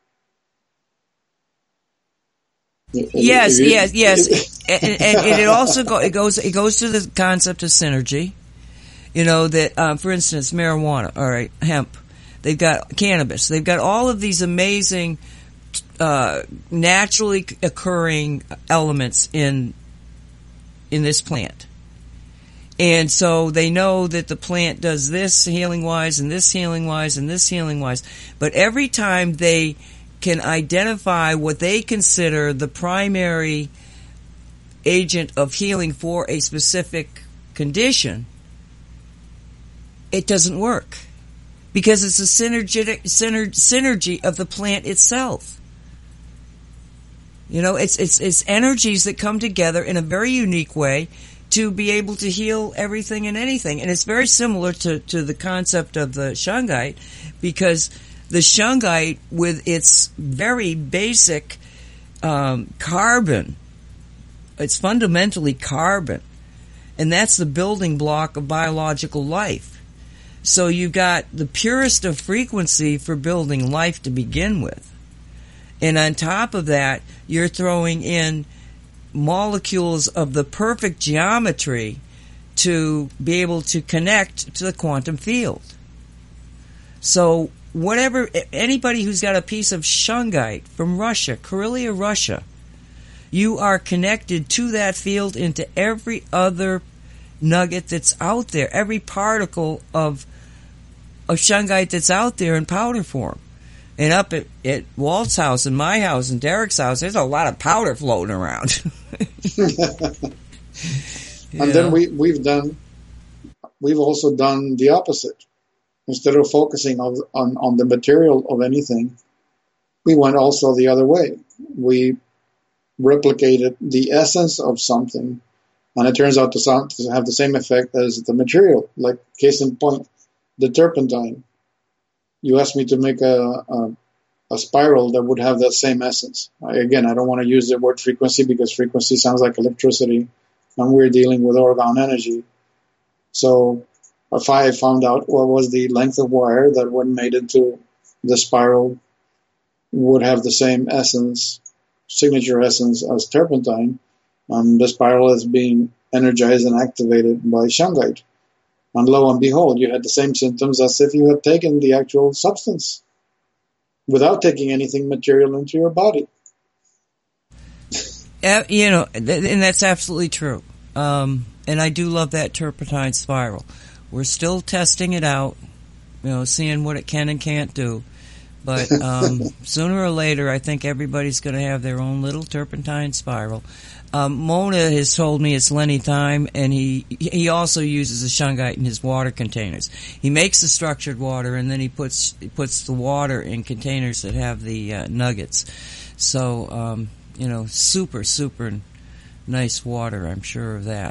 Yes. and it also goes to the concept of synergy. That, for instance, marijuana, all right, hemp. They've got cannabis. They've got all of these amazing, naturally occurring elements in this plant. And so they know that the plant does this healing-wise and this healing-wise and this healing-wise. But every time they can identify what they consider the primary agent of healing for a specific condition, it doesn't work. Because it's a synergy of the plant itself. It's energies that come together in a very unique way to be able to heal everything and anything. And it's very similar to the concept of the shungite, because the shungite, with its very basic carbon, it's fundamentally carbon, and that's the building block of biological life. So you've got the purest of frequency for building life to begin with. And on top of that, you're throwing in molecules of the perfect geometry to be able to connect to the quantum field. So anybody who's got a piece of shungite from Russia, Karelia, Russia, you are connected to that field into every other nugget that's out there, every particle of shungite that's out there in powder form. And up at Walt's house and my house and Derek's house, there's a lot of powder floating around. And then we've also done the opposite. Instead of focusing on the material of anything, we went also the other way. We replicated the essence of something, and it turns out to have the same effect as the material. Like, case in point, the turpentine. You asked me to make a spiral that would have that same essence. Again, I don't want to use the word frequency because frequency sounds like electricity, and we're dealing with orgone energy. So if I found out what was the length of wire that when made into the spiral would have the same essence, signature essence as turpentine, the spiral is being energized and activated by shungite. And lo and behold, you had the same symptoms as if you had taken the actual substance without taking anything material into your body. You know, and that's absolutely true. And I do love that turpentine spiral. We're still testing it out, you know, seeing what it can and can't do. But sooner or later, I think everybody's going to have their own little turpentine spiral. Mona has told me it's Lenny Thyme, and he also uses a shungite in his water containers. He makes the structured water, and then he puts the water in containers that have the nuggets. So, you know, super, super nice water, I'm sure of that.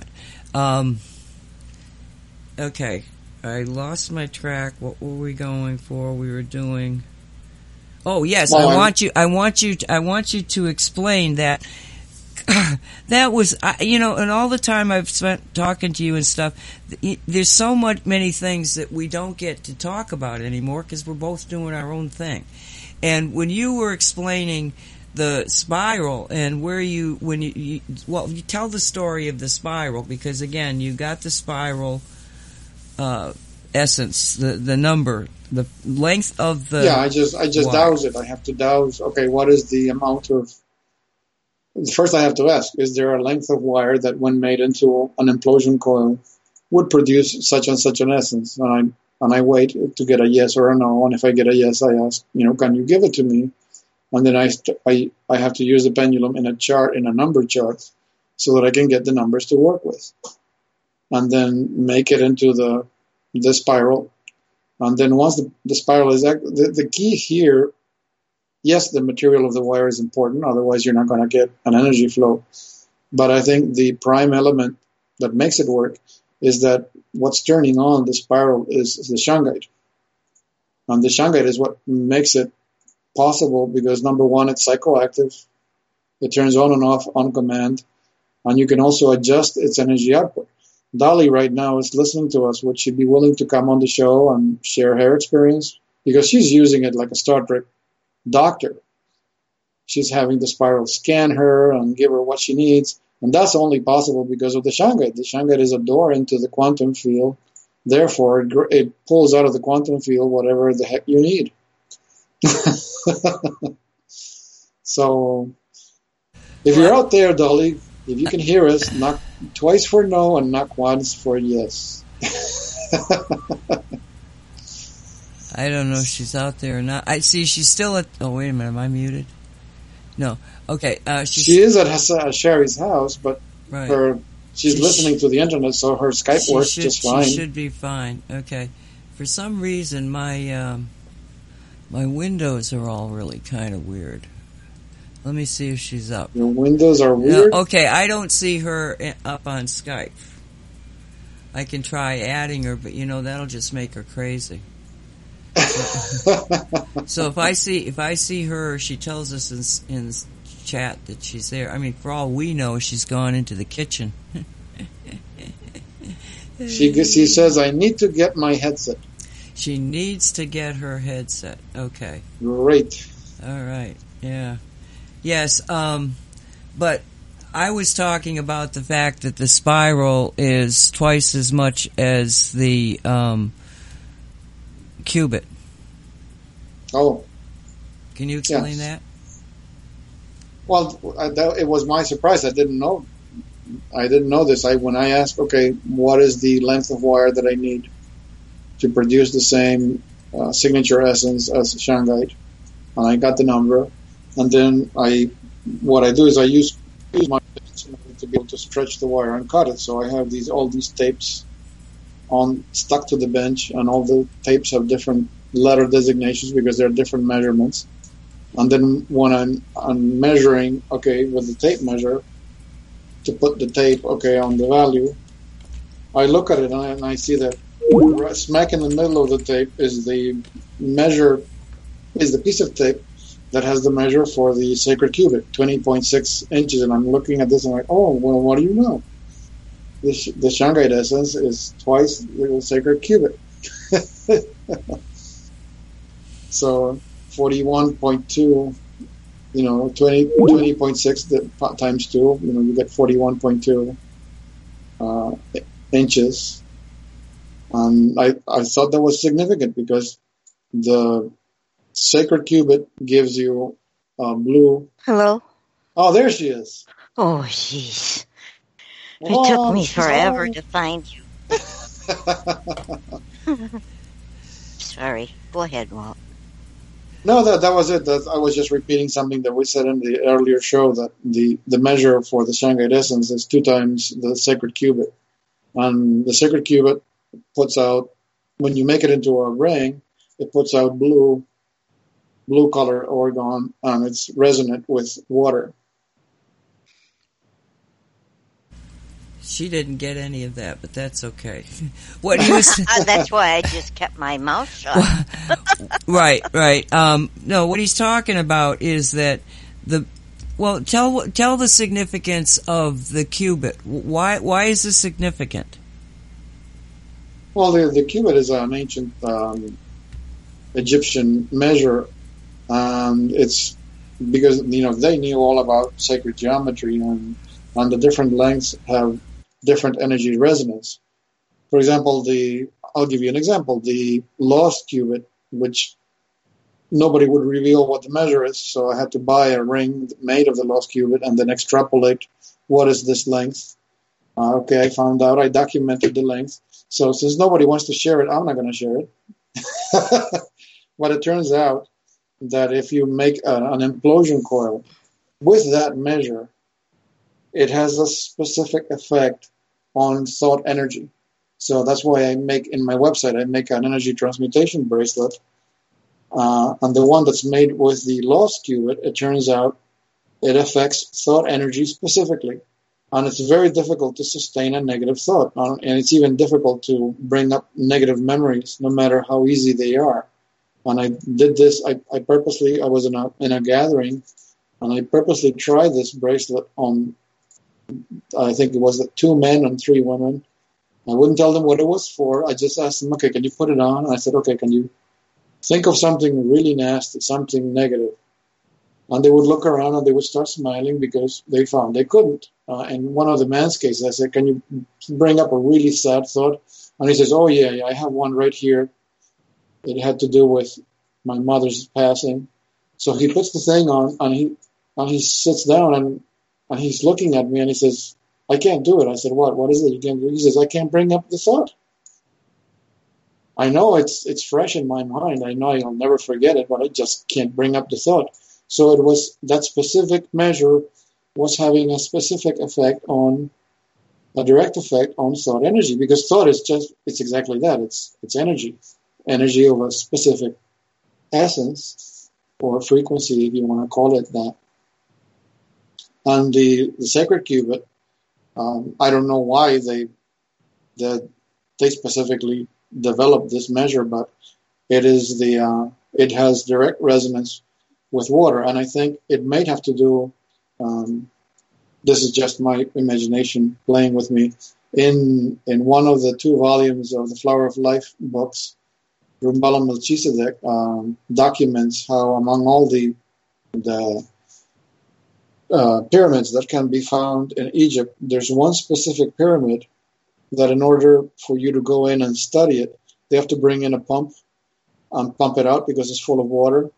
Okay, I lost my track. What were we going for? We were doing... Oh yes, I want you to explain that. That was, you know, and all the time I've spent talking to you and stuff, there's so many things that we don't get to talk about anymore because we're both doing our own thing. And when you were explaining the spiral and where you tell the story of the spiral, because again, you got the spiral essence, the number, the length of the... Yeah, I just douse it. I have to douse, okay, what is the amount of... First I have to ask, is there a length of wire that when made into an implosion coil would produce such and such an essence? And I wait to get a yes or a no, and if I get a yes, I ask, you know, can you give it to me? And then I have to use the pendulum in a chart, in a number chart, so that I can get the numbers to work with. And then make it into the spiral. And then once the spiral is... The key here, yes, the material of the wire is important, otherwise you're not going to get an energy flow. But I think the prime element that makes it work is that what's turning on the spiral is the shungite. And the shungite is what makes it possible because, number one, it's psychoactive. It turns on and off on command. And you can also adjust its energy output. Dolly right now is listening to us. Would she be willing to come on the show and share her experience? Because she's using it like a Star Trek doctor. She's having the spiral scan her and give her what she needs. And that's only possible because of the shungite. The shungite is a door into the quantum field. Therefore, it pulls out of the quantum field whatever the heck you need. So, if you're out there, Dolly, if you can hear us, knock twice for no and knock once for yes. I don't know if she's out there or not. I see she's still at... Oh, wait a minute. Am I muted? No. Okay. She is at Sherry's house, but right. she's listening to the internet, so her Skype works just fine. She should be fine. Okay. For some reason, my windows are all really kind of weird. Let me see if she's up. Your windows are weird? No, okay, I don't see her up on Skype. I can try adding her, but, you know, that'll just make her crazy. So if I see her, she tells us in chat that she's there. I mean, for all we know, she's gone into the kitchen. She says, I need to get my headset. She needs to get her headset. Okay. Great. All right. Yeah. Yes. But I was talking about the fact that the spiral is twice as much as the qubit. Oh. Can you explain that? Well, it was my surprise. I didn't know this. When I asked, okay, what is the length of wire that I need to produce the same signature essence as shungite, and I got the number, and then what I do is I use my to be able to stretch the wire and cut it. So I have all these tapes stuck to the bench, and all the tapes have different letter designations because they're different measurements. And then when I'm measuring, okay, with the tape measure, to put the tape, okay, on the value, I look at it and I see that right smack in the middle of the tape is the piece of tape that has the measure for the sacred cubit, 20.6 inches. And I'm looking at this and I'm like, oh, well, what do you know? The shungite essence is twice the sacred cubit. So 41.2, 20.6 times 2, you get 41.2 inches. And I thought that was significant because the sacred cubit gives you blue. Hello. Oh, there she is. Oh, jeez. It Oh, took me it's forever fine. to find you. Sorry. Go ahead, Walt. No, that was it. That I was just repeating something that we said in the earlier show, that the measure for the shungite essence is 2 times the sacred cubit. And the sacred cubit puts out, when you make it into a ring, it puts out blue color orgone, and it's resonant with water. She didn't get any of that, but that's okay. What he was That's why I just kept my mouth shut. right. No, what he's talking about is that tell the significance of the cubit. Why is this significant? Well, the cubit is an ancient Egyptian measure, and it's because they knew all about sacred geometry, and the different lengths have different energy resonance. For example, I'll give you an example. The lost cubit, which nobody would reveal what the measure is, so I had to buy a ring made of the lost cubit and then extrapolate what is this length. Okay, I found out. I documented the length. So since nobody wants to share it, I'm not going to share it. But it turns out that if you make an implosion coil with that measure, it has a specific effect on thought energy. So that's why I make in my website, I make an energy transmutation bracelet. And the one that's made with the lost cubit, it turns out it affects thought energy specifically. And it's very difficult to sustain a negative thought. And it's even difficult to bring up negative memories, no matter how easy they are. And I did this, I was in a gathering, and I purposely tried this bracelet on, I think it was 2 men and 3 women. I wouldn't tell them what it was for. I just asked them, okay, can you put it on? And I said, okay, can you think of something really nasty, something negative? And they would look around and they would start smiling because they found they couldn't. In one of the man's cases, I said, can you bring up a really sad thought? And he says, oh, yeah, I have one right here. It had to do with my mother's passing. So he puts the thing on, and he sits down, and he's looking at me, and he says, I can't do it. I said, what is it you can't do? He says, I can't bring up the thought. I know it's fresh in my mind. I know I'll never forget it, but I just can't bring up the thought. So it was that specific measure was having a specific effect on, a direct effect on thought energy, because thought is it's exactly that. It's energy of a specific essence or frequency, if you want to call it that. And the sacred cubit, I don't know why they specifically developed this measure, but it has direct resonance with water, and I think it might have to do. This is just my imagination playing with me. In one of the 2 volumes of the Flower of Life books, Rumbala Melchizedek documents how among all the pyramids that can be found in Egypt, there's one specific pyramid that in order for you to go in and study it, they have to bring in a pump and pump it out because it's full of water.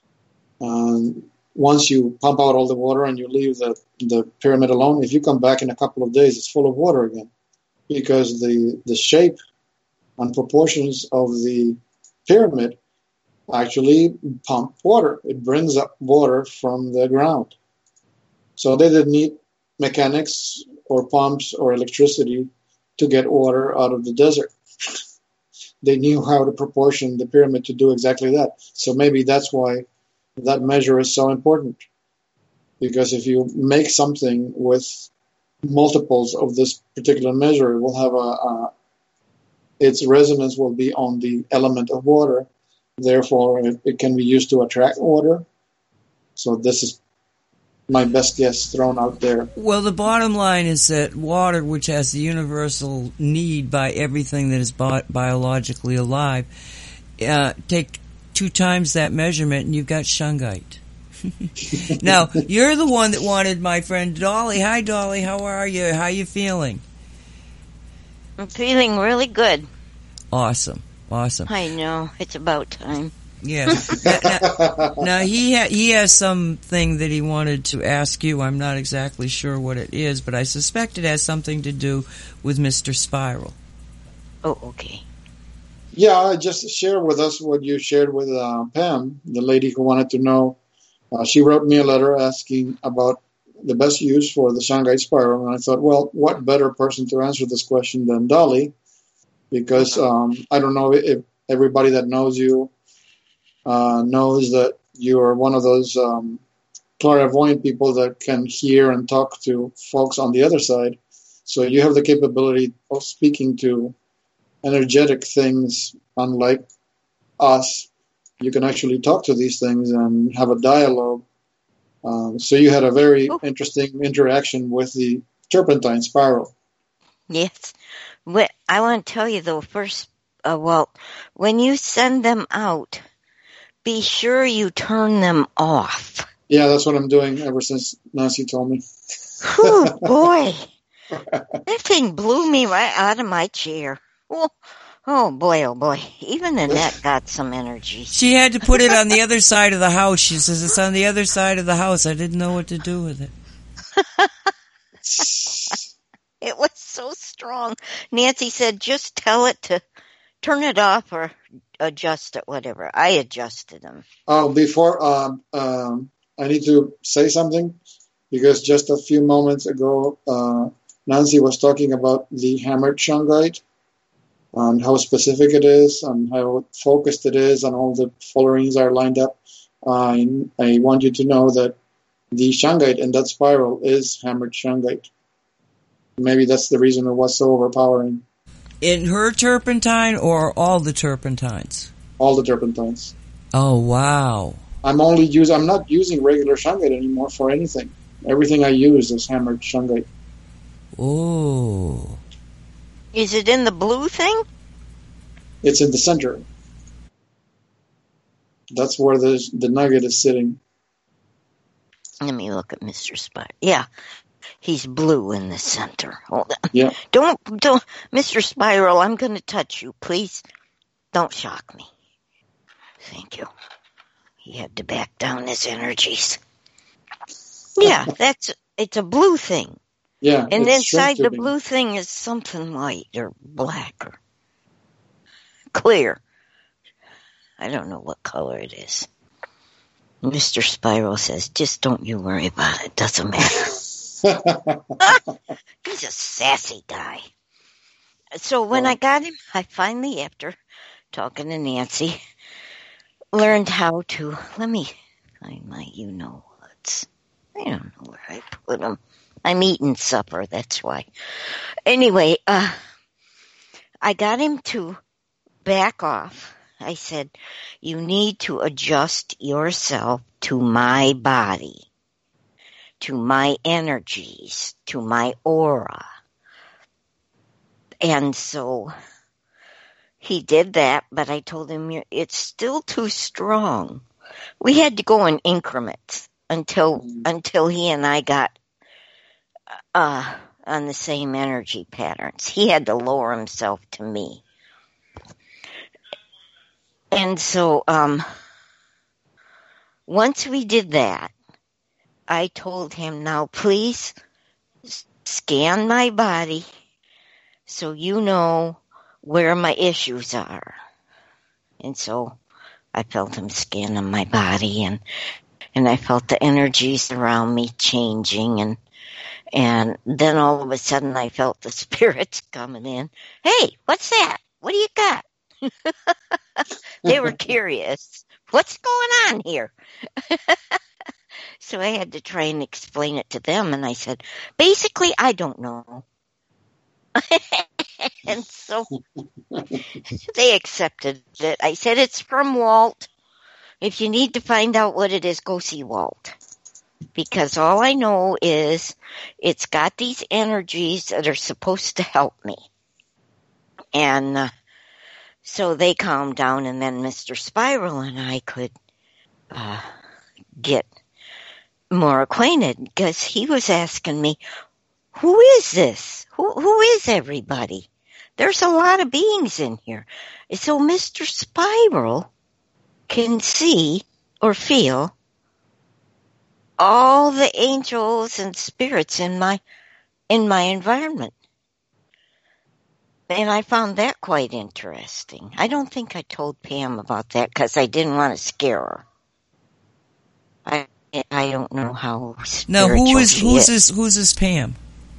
Once you pump out all the water and you leave the pyramid alone, if you come back in a couple of days, it's full of water again, because the shape and proportions of the pyramid actually pump water. It brings up water from the ground. So they didn't need mechanics or pumps or electricity to get water out of the desert. They knew how to proportion the pyramid to do exactly that. So maybe that's why that measure is so important. Because if you make something with multiples of this particular measure, it will have its resonance will be on the element of water. Therefore, it can be used to attract water. So this is my best guess thrown out there. Well, the bottom line is that water, which has the universal need by everything that is biologically alive, take 2 times that measurement and you've got shungite. Now, you're the one that wanted my friend Dolly. Hi, Dolly. How are you? How are you feeling? I'm feeling really good. Awesome. I know. It's about time. Yeah. Now he has something that he wanted to ask you. I'm not exactly sure what it is, but I suspect it has something to do with Mr. Spiral. Oh, okay. Yeah, just share with us what you shared with Pam, the lady who wanted to know. She wrote me a letter asking about the best use for the Shungite spiral, and I thought, well, what better person to answer this question than Dolly? Because I don't know if everybody that knows you knows that you are one of those clairvoyant people that can hear and talk to folks on the other side. So you have the capability of speaking to energetic things, unlike us. You can actually talk to these things and have a dialogue. So you had a very interesting interaction with the turpentine spiral. Yes. I want to tell you, though, first, when you send them out, be sure you turn them off. Yeah, that's what I'm doing ever since Nancy told me. Whew, boy. That thing blew me right out of my chair. Oh, boy, oh, boy. Even Annette got some energy. She had to put it on the other side of the house. She says, it's on the other side of the house. I didn't know what to do with it. It was so strong. Nancy said, just tell it to turn it off or adjust it, whatever. I adjusted them. Oh, before I need to say something, because just a few moments ago, Nancy was talking about the hammered shungite, and how specific it is, and how focused it is, and all the fullerenes are lined up. I want you to know that the shungite in that spiral is hammered shungite. Maybe that's the reason it was so overpowering. In her turpentine or all the turpentines? All the turpentines. Oh, wow. I'm not using regular shungite anymore for anything. Everything I use is hammered shungite. Oh. Is it in the blue thing? It's in the center. That's where the nugget is sitting. Let me look at Mr. Spiral. Yeah, he's blue in the center. Hold on. Yeah. Don't, Mr. Spiral, I'm going to touch you. Please don't shock me. Thank you. He had to back down his energies. Yeah, it's a blue thing. Yeah. And inside the blue thing is something white or black or clear. I don't know what color it is. Mr. Spiral says, just don't you worry about it. Doesn't matter. He's a sassy guy. So when I got him, I finally, after talking to Nancy, learned how to, let me find my you-know-whats. I don't know where I put them. I'm eating supper, that's why. Anyway, I got him to back off. I said, you need to adjust yourself to my body, to my energies, to my aura. And so he did that, but I told him it's still too strong. We had to go in increments until he and I got on the same energy patterns. He had to lower himself to me. And so once we did that, I told him, now please scan my body so you know where my issues are. And so I felt him scanning my body, and I felt the energies around me changing, and then all of a sudden I felt the spirits coming in. Hey, what's that? What do you got? They were curious. What's going on here? So I had to try and explain it to them, and I said, basically, I don't know. And so they accepted it. I said, it's from Walt. If you need to find out what it is, go see Walt. Because all I know is it's got these energies that are supposed to help me. And so they calmed down, and then Mr. Spiral and I could get more acquainted, because he was asking me, who is this? Who is everybody? There's a lot of beings in here. So Mr. Spiral can see or feel all the angels and spirits in my environment. And I found that quite interesting. I don't think I told Pam about that because I didn't want to scare her. I don't know how Now, spiritual who's this Pam?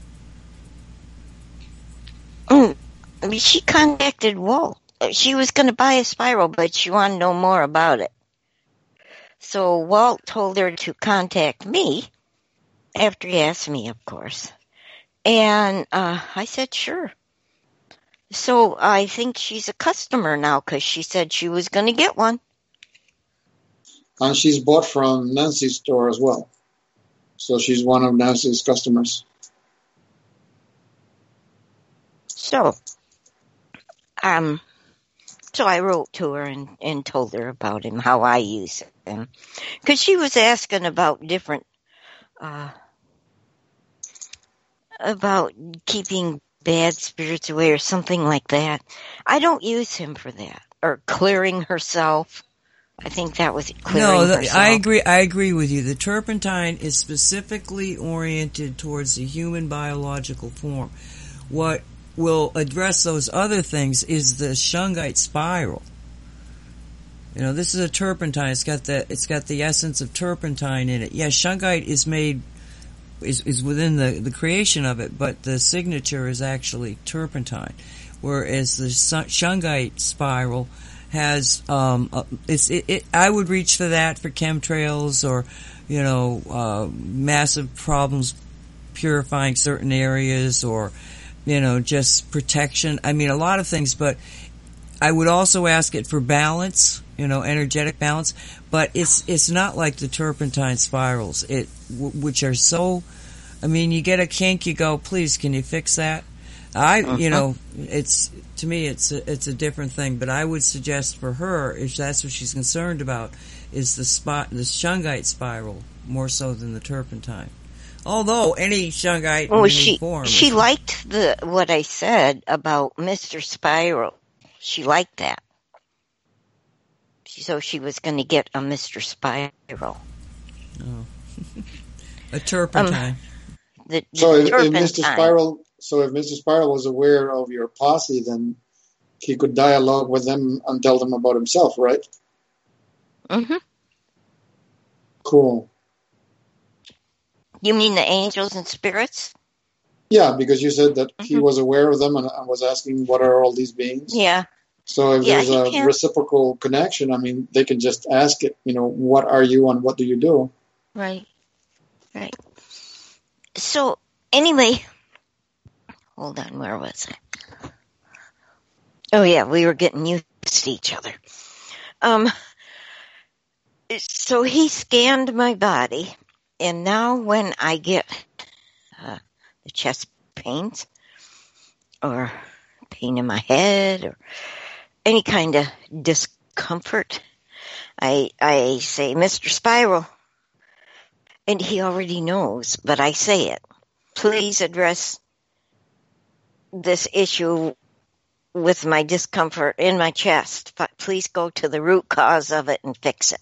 She contacted Walt. She was going to buy a spiral, but she wanted to know more about it. So Walt told her to contact me, after he asked me, of course. And I said, sure. So I think she's a customer now because she said she was going to get one. And she's bought from Nancy's store as well. So she's one of Nancy's customers. So I wrote to her and told her about him, how I use him. Because she was asking about different, about keeping bad spirits away or something like that. I don't use him for that. Or clearing herself. I think that was clearing herself. I agree with you. The turpentine is specifically oriented towards the human biological form. What will address those other things is the shungite spiral. You know, this is a turpentine. It's got the essence of turpentine in it. Yes, shungite is within the creation of it, but the signature is actually turpentine. Whereas the shungite spiral has I would reach for that for chemtrails or, you know, massive problems purifying certain areas or, you know, just protection. I mean, a lot of things, but I would also ask it for balance, you know, energetic balance, but it's not like the turpentine spirals, which are so, I mean, you get a kink, you go, please, can you fix that? You know, to me, it's a different thing, but I would suggest for her, if that's what she's concerned about, is the shungite spiral more so than the turpentine. Although any shungite in any form. She liked what I said about Mr. Spiral. She liked that. So she was going to get a Mr. Spiral. Oh. A turpentine. If Mr. Spiral was aware of your posse, then he could dialogue with them and tell them about himself, right? Mm-hmm. Cool. You mean the angels and spirits? Yeah, because you said that he was aware of them and was asking, what are all these beings? Yeah. So if there's a reciprocal connection, I mean, they can just ask it, you know, what are you and what do you do? Right. So, anyway, hold on, where was I? Oh, yeah, we were getting used to each other. So he scanned my body, and now when I get the chest pains or pain in my head or any kind of discomfort, I say, Mr. Spiral, and he already knows, but I say it. Please address this issue with my discomfort in my chest. Please go to the root cause of it and fix it.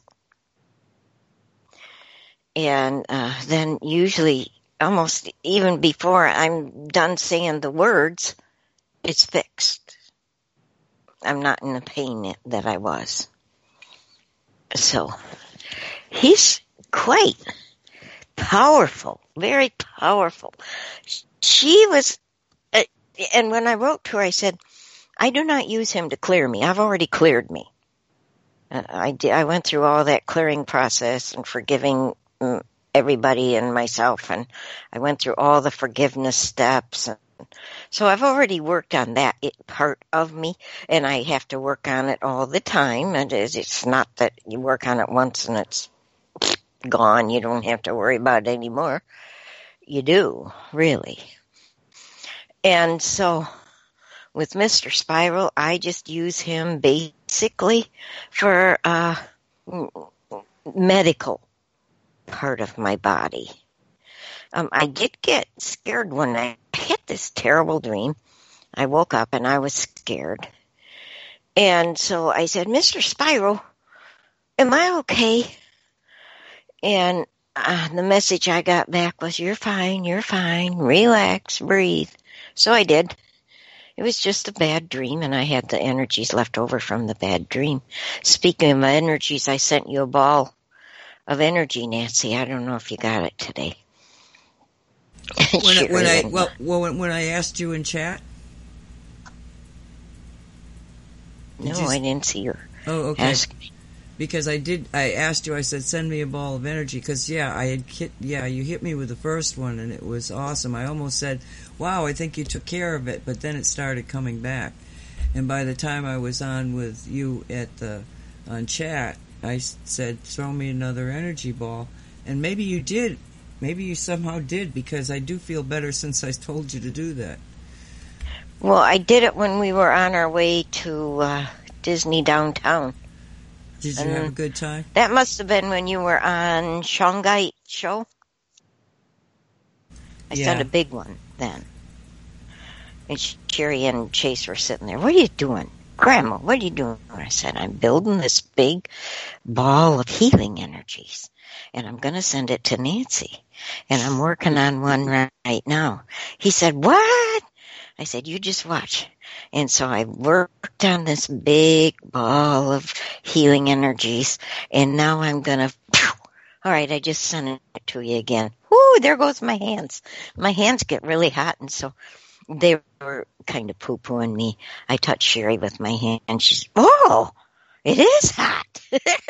And then usually, almost even before I'm done saying the words, it's fixed. I'm not in the pain that I was. So, he's quite powerful, very powerful. She was, and when I wrote to her, I said, I do not use him to clear me. I've already cleared me. I went through all that clearing process and forgiving everybody and myself, and I went through all the forgiveness steps. And so I've already worked on that part of me, and I have to work on it all the time. And it's not that you work on it once and it's gone. You don't have to worry about it anymore. You do, really. And so with Mr. Spiral, I just use him basically for medical part of my body. I did get scared when I had this terrible dream. I woke up and I was scared. And so I said, Mr. Spiral, am I okay? And the message I got back was, you're fine, relax, breathe. So I did. It was just a bad dream, and I had the energies left over from the bad dream. Speaking of energies, I sent you a ball of energy, Nancy. I don't know if you got it today. When I asked you in chat? I didn't see her. Oh, okay. Ask me. Because I asked you, I said, send me a ball of energy, because, you hit me with the first one, and it was awesome. I almost said, wow, I think you took care of it, but then it started coming back. And by the time I was on with you on chat, I said, throw me another energy ball. And maybe you did. Maybe you somehow did, because I do feel better since I told you to do that. Well, I did it when we were on our way to Disney downtown. Did you have a good time? That must have been when you were on Shungite show. I sent a big one then. And Sherry and Chase were sitting there. What are you doing? Grandma, what are you doing? I said, I'm building this big ball of healing energies. And I'm going to send it to Nancy. And I'm working on one right now. He said, what? I said, you just watch. And so I worked on this big ball of healing energies. And now I'm going to, all right, I just sent it to you again. Whoo, there goes my hands. My hands get really hot. And so they were kind of poo-pooing me. I touched Sherry with my hand. And she's, oh, it is hot.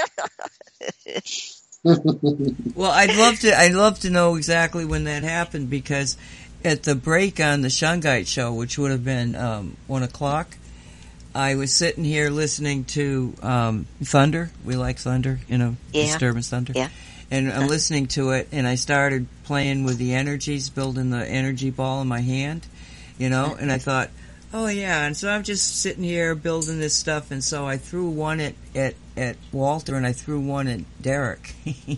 Well, I'd love to know exactly when that happened, because at the break on the Shungite show, which would have been 1:00, I was sitting here listening to Thunder. We like Thunder, Disturbance Thunder. Yeah. And I'm listening to it, and I started playing with the energies, building the energy ball in my hand, and I thought, oh yeah, and so I'm just sitting here building this stuff, and so I threw one at Walter, and I threw one at Derek.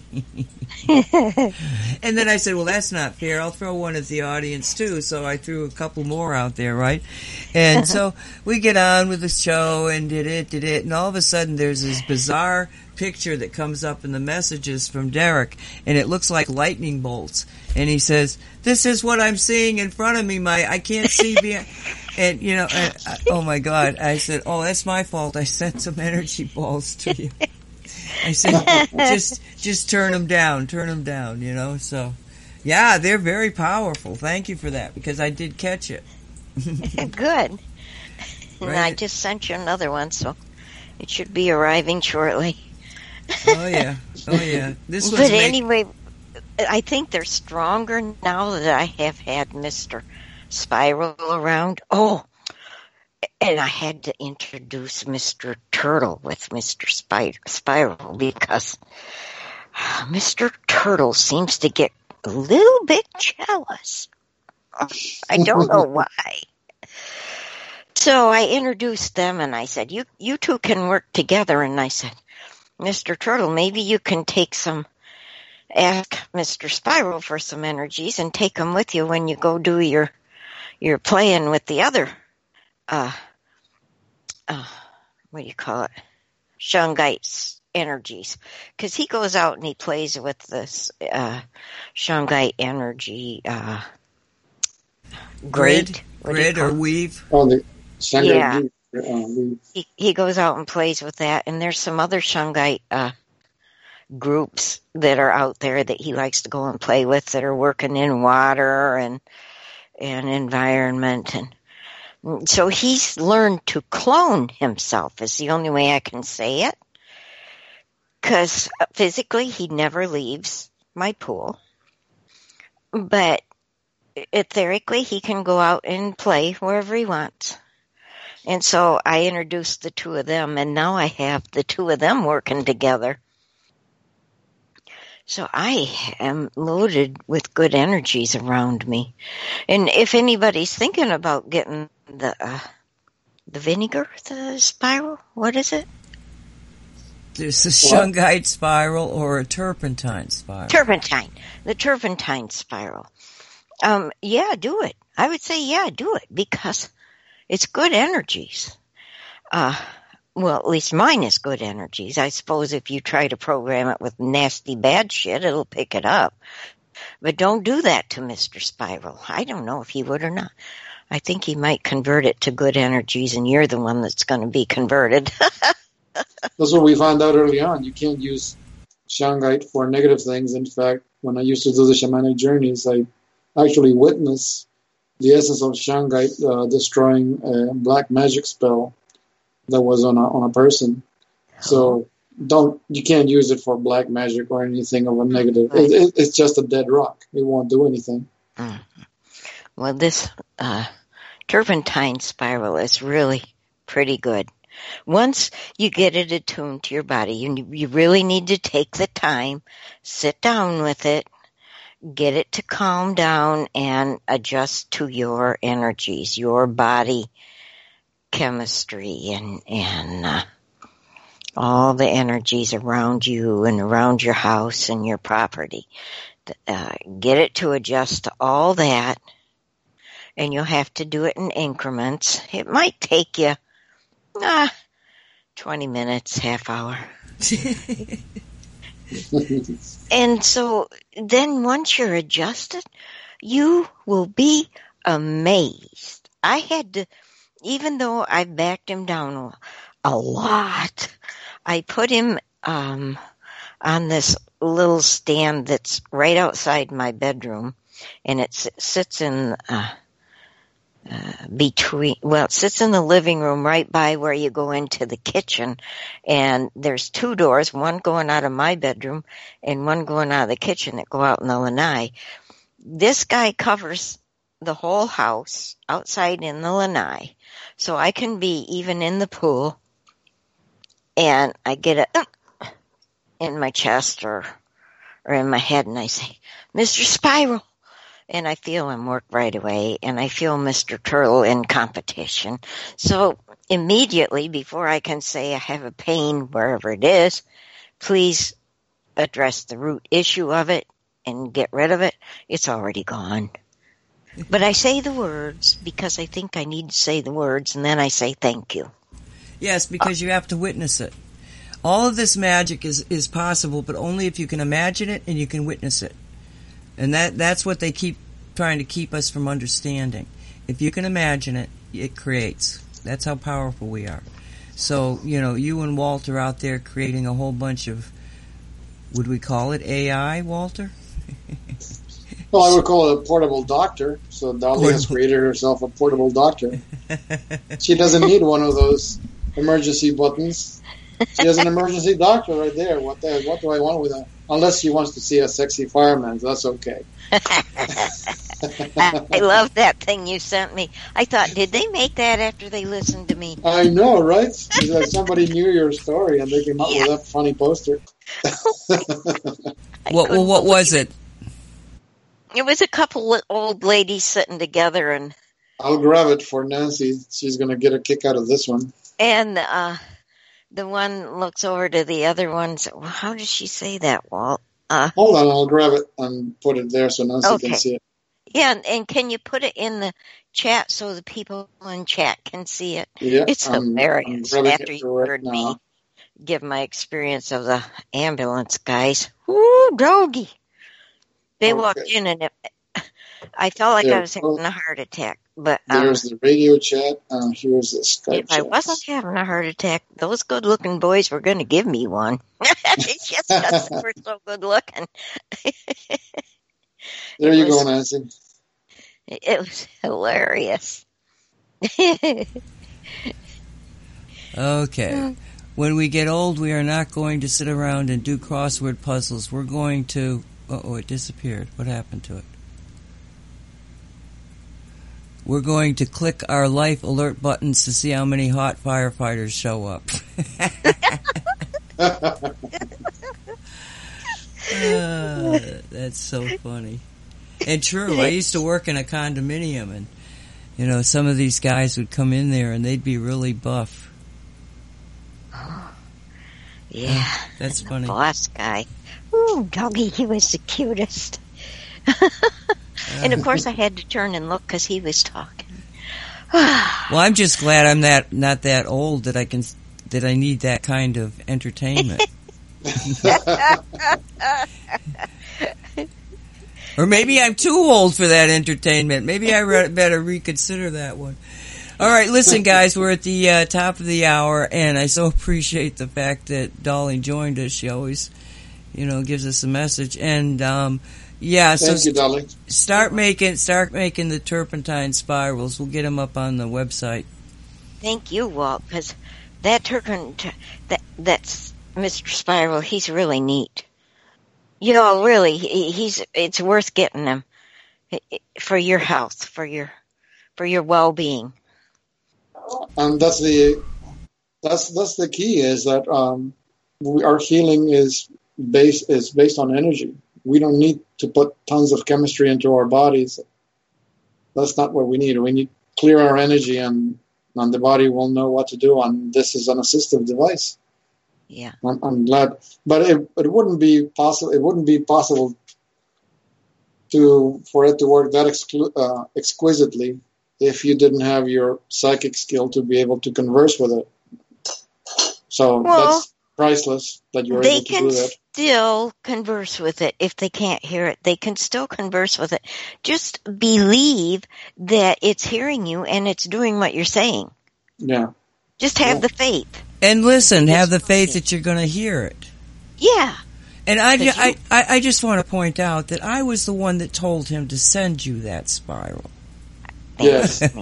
And then I said, well, that's not fair. I'll throw one at the audience too. So I threw a couple more out there, right? And so we get on with the show and did it, and all of a sudden there's this bizarre picture that comes up in the messages from Derek, and it looks like lightning bolts. And he says, this is what I'm seeing in front of me. I can't see behind. And, oh my God. I said, oh, that's my fault. I sent some energy balls to you. I said, just turn them down, so. Yeah, they're very powerful. Thank you for that, because I did catch it. Good. Right. And I just sent you another one, so it should be arriving shortly. Oh, yeah. This was anyway, I think they're stronger now that I have had Mr. Spiral around. Oh, and I had to introduce Mr. Turtle with Mr. Spiral, because Mr. Turtle seems to get a little bit jealous. I don't know why. So I introduced them, and I said, you two can work together. And I said, Mr. Turtle, maybe you can ask Mr. Spiral for some energies and take them with you when you go do your playing with the other, what do you call it? Shungite's energies. Because he goes out and he plays with this Shungite energy grid or weave. Oh, the Shungite. Yeah. Weave. He goes out and plays with that, and there's some other Shungite groups that are out there that he likes to go and play with that are working in water and environment, and so he's learned to clone himself, is the only way I can say it, because physically he never leaves my pool, but etherically he can go out and play wherever he wants. And so I introduced the two of them, and now I have the two of them working together. So I am loaded with good energies around me. And if anybody's thinking about getting the vinegar, the spiral, what is it? There's a Shungite spiral or a turpentine spiral. The turpentine spiral. Yeah, do it. I would say, yeah, do it, because it's good energies. well, at least mine is good energies. I suppose if you try to program it with nasty bad shit, it'll pick it up. But don't do that to Mr. Spiral. I don't know if he would or not. I think he might convert it to good energies, and you're the one that's going to be converted. That's what we found out early on. You can't use Shungite for negative things. In fact, when I used to do the shamanic journeys, I actually witnessed the essence of Shungite destroying a black magic spell that was on a person. So you can't use it for black magic or anything of a negative. It's just a dead rock. It won't do anything. Well, this turpentine spiral is really pretty good. Once you get it attuned to your body, you really need to take the time, sit down with it, get it to calm down and adjust to your energies, your body chemistry, and all the energies around you and around your house and your property. Get it to adjust to all that, and you'll have to do it in increments. It might take you 20 minutes, half hour. And so then once you're adjusted, you will be amazed. I had to, even though I backed him down a lot, I put him on this little stand that's right outside my bedroom, and it sits in it sits in the living room right by where you go into the kitchen, and there's two doors, one going out of my bedroom and one going out of the kitchen that go out in the lanai. This guy covers the whole house outside in the lanai, so I can be even in the pool, and I get it in my chest or in my head, and I say, Mr. Spiral. And I feel him work right away, and I feel Mr. Turtle in competition. So immediately, before I can say I have a pain wherever it is, please address the root issue of it and get rid of it. It's already gone. But I say the words because I think I need to say the words, and then I say thank you. Yes, because you have to witness it. All of this magic is possible, but only if you can imagine it and you can witness it. And that's what they keep trying to keep us from understanding. If you can imagine it, it creates. That's how powerful we are. So, you and Walter out there creating a whole bunch of, would we call it AI, Walter? Well, I would call it a portable doctor. So Dolly has created herself a portable doctor. She doesn't need one of those emergency buttons. She has an emergency doctor right there. What do I want with that? Unless she wants to see a sexy fireman, that's okay. I love that thing you sent me. I thought, did they make that after they listened to me? I know, right? It's like somebody knew your story and they came up with that funny poster. What was it? It was a couple of old ladies sitting together, and I'll grab it for Nancy. She's going to get a kick out of this one. And the one looks over to the other one. So, how does she say that, Walt? Hold on, I'll grab it and put it there so Nancy can see it. Yeah, and can you put it in the chat so the people in chat can see it? Yeah, it's hilarious. After you heard now. me give my experience of the ambulance guys. Woo, doggy. They walked in and I felt like I was having a heart attack. But there's the radio chat, and here's the Skype if I wasn't having a heart attack, those good-looking boys were going to give me one. It's just because they were so good-looking. There you go, Nancy. It was hilarious. Okay. When we get old, we are not going to sit around and do crossword puzzles. We're going to... Uh-oh, it disappeared. What happened to it? We're going to click our life alert buttons to see how many hot firefighters show up. That's so funny. And true, I used to work in a condominium, and some of these guys would come in there and they'd be really buff. Yeah. That's funny. Boss guy. Ooh, doggy, he was the cutest. And of course I had to turn and look because he was talking. Well, I'm just glad I'm not that old that I can that I need that kind of entertainment. Or maybe I'm too old for that entertainment. Maybe I better reconsider that one. All right, listen, guys, we're at the top of the hour, and I so appreciate the fact that Dolly joined us. She always, gives us a message. And, yeah, so Thank you, Dolly. start making the turpentine spirals. We'll get them up on the website. Thank you, Walt, because that's Mr. Spiral. He's really neat. Really, it's worth getting them for your health, for your well-being. And that's the key, is that our healing is based on energy. We don't need to put tons of chemistry into our bodies. That's not what we need. We need to clear our energy, and the body will know what to do. And this is an assistive device. Yeah, I'm glad, but it wouldn't be possible. It wouldn't be possible for it to work that exquisitely if you didn't have your psychic skill to be able to converse with it. So that's priceless that you're able to do that. They can still converse with it if they can't hear it. They can still converse with it. Just believe that it's hearing you and it's doing what you're saying. Yeah. Just have the faith. And listen, have the faith that you're going to hear it. Yeah. And I just want to point out that I was the one that told him to send you that spiral. Yes. give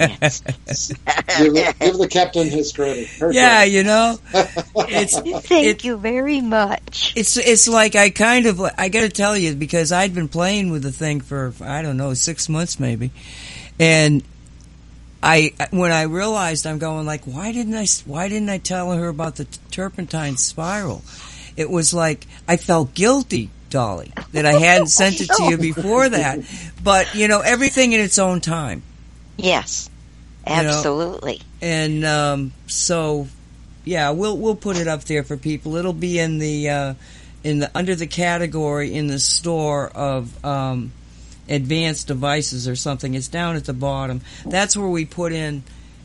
the captain his credit. Yeah, Thank you very much. It's like I got to tell you, because I'd been playing with the thing for, 6 months maybe. And when I realized, I'm going like, why didn't I tell her about the turpentine spiral? It was like I felt guilty, Dolly, that I hadn't sent it to you before that. But everything in its own time. Yes, absolutely. And so, yeah, we'll put it up there for people. It'll be in the under the category in the store of advanced devices or something. It's down at the bottom. That's where we put in.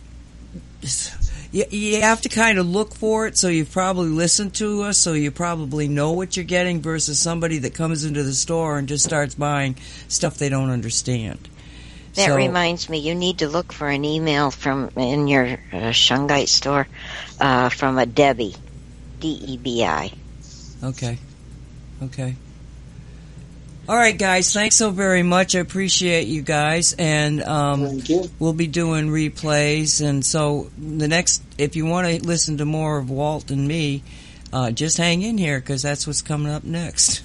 You have to kind of look for it, so you've probably listened to us, so you probably know what you're getting, versus somebody that comes into the store and just starts buying stuff they don't understand. That reminds me, you need to look for an email in your Shungite store from a Debbie, Debi. Okay. All right, guys. Thanks so very much. I appreciate you guys, and Thank you. We'll be doing replays. And so if you want to listen to more of Walt and me, just hang in here, because that's what's coming up next.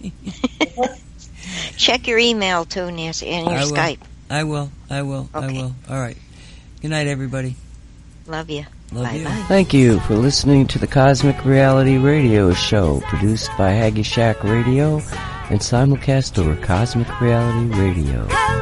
Check your email too, Nancy, and your Skype. I will. Okay. I will. All right. Good night, everybody. Love you. Bye-bye. Thank you for listening to the Cosmic Reality Radio Show, produced by Haggy Shack Radio and simulcast over Cosmic Reality Radio.